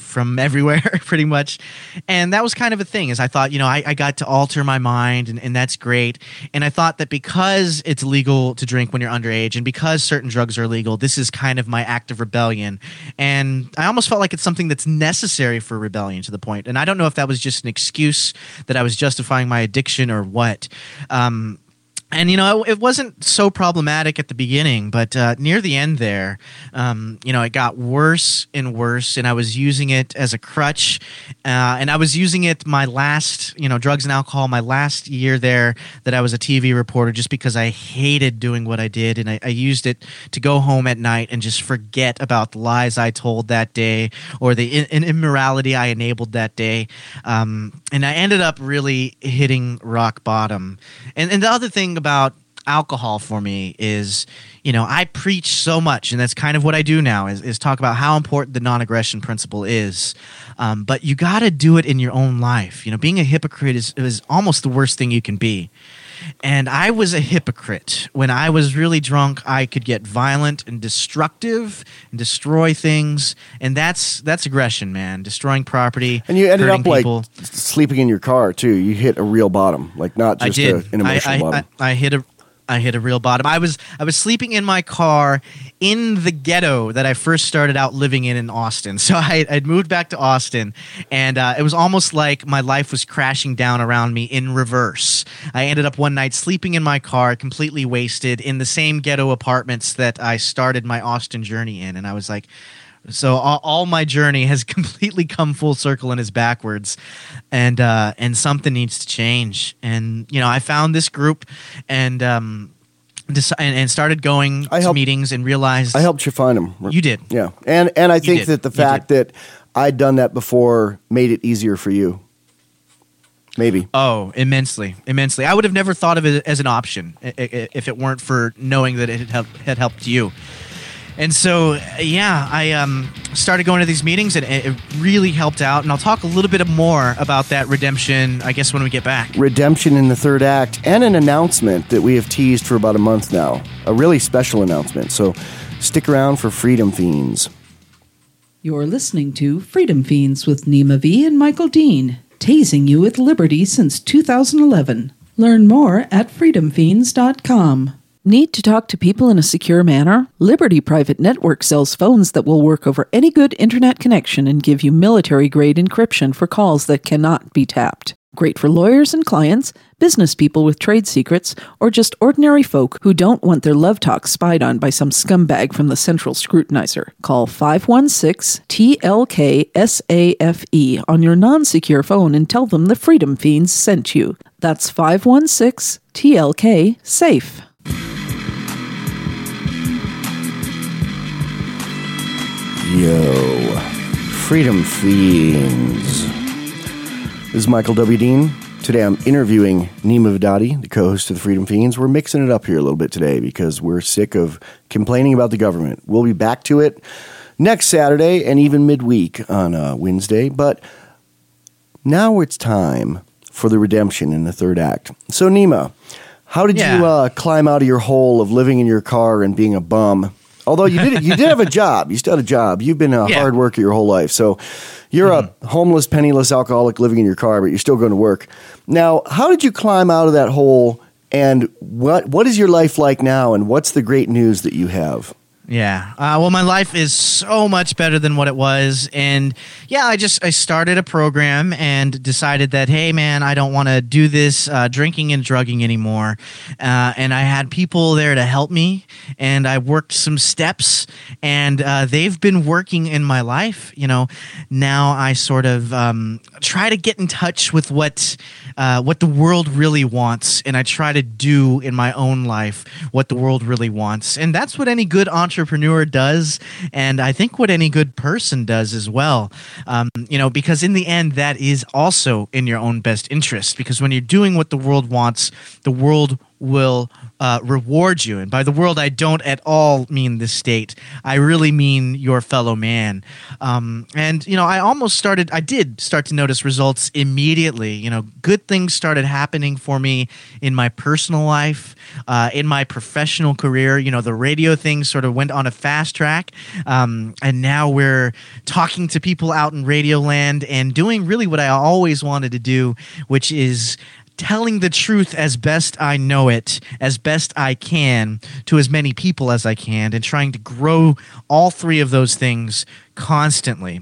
from everywhere, pretty much. And that was kind of a thing, is I thought, you know, I, I got to alter my mind, and, and that's great. And I thought that because it's legal to drink when you're underage, and because certain drugs are legal, this is kind of my act of rebellion. And I almost felt like it's something that's necessary for rebellion to the point. And I don't know if that was just an excuse that I was justifying my addiction or what. Um, And, you know, it, it wasn't so problematic at the beginning, but uh, near the end there, um, you know, it got worse and worse, and I was using it as a crutch. Uh, and I was using it my last, you know, drugs and alcohol, my last year there that I was a T V reporter, just because I hated doing what I did. And I, I used it to go home at night and just forget about the lies I told that day or the in- immorality I enabled that day. Um, and I ended up really hitting rock bottom. And, and the other thing about alcohol for me is, you know, I preach so much, and that's kind of what I do now, is, is talk about how important the non-aggression principle is. Um, but you got to do it in your own life. You know, being a hypocrite is, is almost the worst thing you can be. And I was a hypocrite. When I was really drunk, I could get violent and destructive and destroy things. And that's that's aggression, man. Destroying property. And you ended up people. like sleeping in your car too. You hit a real bottom, like not just I did. A, an emotional I, I, bottom. I, I hit a I hit a real bottom. I was I was sleeping in my car in the ghetto that I first started out living in in Austin. So I, I'd moved back to Austin, and uh, it was almost like my life was crashing down around me in reverse. I ended up one night sleeping in my car, completely wasted, in the same ghetto apartments that I started my Austin journey in. And I was like, so all, all my journey has completely come full circle and is backwards, and uh, and something needs to change. And you know, I found this group, and um, dec- and, and started going I to helped, meetings, and realized I helped you find them. You did, yeah. And and I You think did. that the You fact that I'd done that before made it easier for you. Maybe. Oh, immensely, immensely. I would have never thought of it as an option if it weren't for knowing that it had helped, had helped you. And so, yeah, I um, started going to these meetings, and it really helped out. And I'll talk a little bit more about that redemption, I guess, when we get back. Redemption in the third act, and an announcement that we have teased for about a month now. A really special announcement. So stick around for Freedom Fiends. You're listening to Freedom Fiends with Nima V and Michael Dean, tasing you with liberty since two thousand eleven. Learn more at freedom fiends dot com. Need to talk to people in a secure manner? Liberty Private Network sells phones that will work over any good internet connection and give you military-grade encryption for calls that cannot be tapped. Great for lawyers and clients, business people with trade secrets, or just ordinary folk who don't want their love talk spied on by some scumbag from the Central Scrutinizer. Call five one six T L K S A F E on your non-secure phone and tell them the Freedom Fiends sent you. That's five one six T L K SAFE. Yo, Freedom Fiends. This is Michael W. Dean. Today I'm interviewing Nima Vidadi, the co-host of the Freedom Fiends. We're mixing it up here a little bit today because we're sick of complaining about the government. We'll be back to it next Saturday and even midweek on uh, Wednesday. But now it's time for the redemption in the third act. So, Nima, how did Yeah. you uh, climb out of your hole of living in your car and being a bum? Although you did, you did have a job. You still had a job. You've been a Yeah. hard worker your whole life. So you're mm-hmm. a homeless, penniless alcoholic living in your car, but you're still going to work. Now, how did you climb out of that hole, and what what is your life like now, and what's the great news that you have? Yeah. Uh, well, my life is so much better than what it was. And yeah, I just, I started a program and decided that, hey man, I don't want to do this uh, drinking and drugging anymore. Uh, and I had people there to help me, and I worked some steps, and uh, they've been working in my life. You know, now I sort of um, try to get in touch with what, uh, what the world really wants. And I try to do in my own life what the world really wants. And that's what any good entrepreneur entrepreneur does, and I think what any good person does as well. Um, you know, because in the end, that is also in your own best interest. Because when you're doing what the world wants, the world will uh, reward you. And by the world, I don't at all mean the state. I really mean your fellow man. Um, and, you know, I almost started, I did start to notice results immediately. You know, good things started happening for me in my personal life, uh, in my professional career. You know, the radio thing sort of went on a fast track. Um, and now we're talking to people out in Radio Land and doing really what I always wanted to do, which is telling the truth as best I know it, as best I can, to as many people as I can, and trying to grow all three of those things constantly.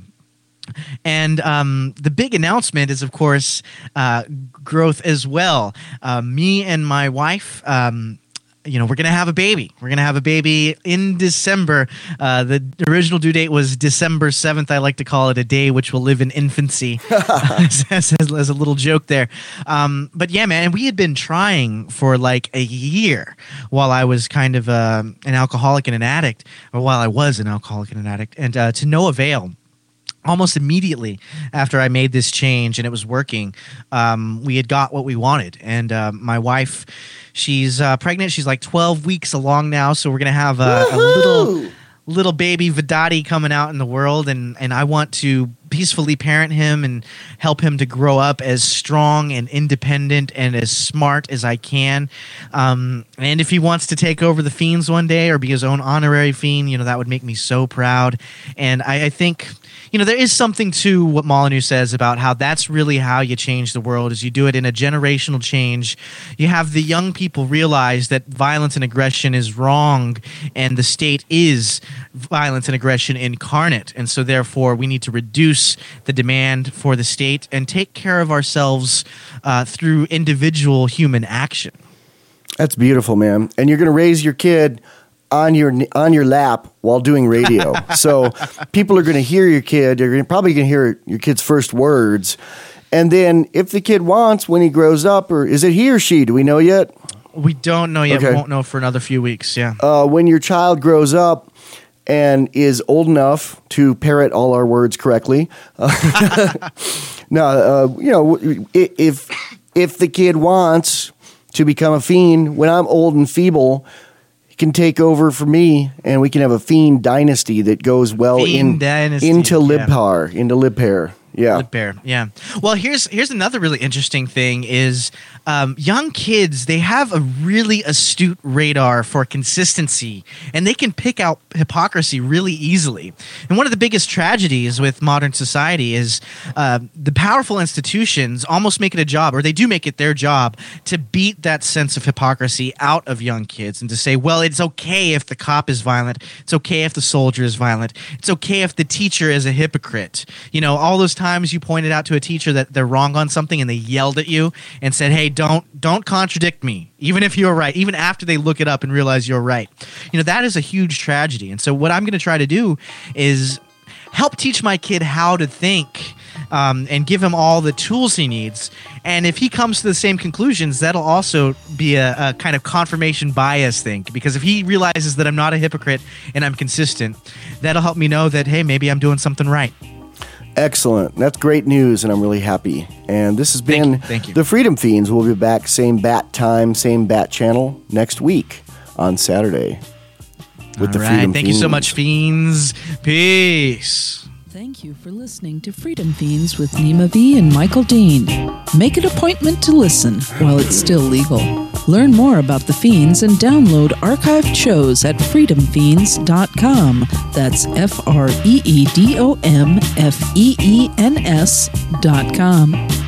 And um, the big announcement is, of course, uh, growth as well. Uh, me and my wife, um, you know, we're going to have a baby. We're going to have a baby in December. Uh, the original due date was December seventh. I like to call it a day which will live in infancy, as, as, as a little joke there. Um, but yeah, man, we had been trying for like a year while I was kind of uh, an alcoholic and an addict, or while I was an alcoholic and an addict, and uh, to no avail. Almost immediately after I made this change and it was working, um, we had got what we wanted. And uh, my wife, she's uh, pregnant. She's like twelve weeks along now. So we're going to have a, a little little baby Vidati coming out in the world. And, and I want to peacefully parent him and help him to grow up as strong and independent and as smart as I can. Um, and if he wants to take over the Fiends one day or be his own honorary Fiend, you know, that would make me so proud. And I, I think... You know, there is something to what Molyneux says about how that's really how you change the world, is you do it in a generational change. You have the young people realize that violence and aggression is wrong, and the state is violence and aggression incarnate. And so therefore, we need to reduce the demand for the state and take care of ourselves uh, through individual human action. That's beautiful, man. And you're going to raise your kid on your on your lap while doing radio. So people are going to hear your kid. They're probably going to hear your kid's first words. And then if the kid wants, when he grows up, or is it he or she? Do we know yet? We don't know yet. Okay. We won't know for another few weeks, yeah. Uh, when your child grows up and is old enough to parrot all our words correctly, uh, no, uh, you know, if if the kid wants to become a fiend, when I'm old and feeble, can take over for me, and we can have a Fiend dynasty that goes well Fiend in dynasty, into yeah. Libpar, into Libpair. Yeah. Libpair, yeah. Well, here's here's another really interesting thing is um, young kids, they have a really astute radar for consistency, and they can pick out hypocrisy really easily. And one of the biggest tragedies with modern society is uh, the powerful institutions almost make it a job, or they do make it their job, to beat that sense of hypocrisy out of young kids and to say, well, it's okay if the cop is violent. It's okay if the soldier is violent. It's okay if the teacher is a hypocrite. You know, all those times you pointed out to a teacher that they're wrong on something and they yelled at you and said, hey, don't don't contradict me, even if you're right, even after they look it up and realize you're right. You know, that is a huge tragedy. And so what I'm going to try to do is help teach my kid how to think, um, and give him all the tools he needs. And if he comes to the same conclusions, that'll also be a, a kind of confirmation bias thing. Because if he realizes that I'm not a hypocrite and I'm consistent, that'll help me know that, hey, maybe I'm doing something right. Excellent. That's great news, and I'm really happy. And this has been Thank you. Thank you. the Freedom Fiends. We'll be back, same bat time, same bat channel next week on Saturday with All the right. Freedom Thank Fiends. you so much, Fiends. Peace. Thank you for listening to Freedom Fiends with Nima V and Michael Dean. Make an appointment to listen while it's still legal. Learn more about the Fiends and download archived shows at freedom fiends dot com. That's F R E E D O M F E E N S dot com.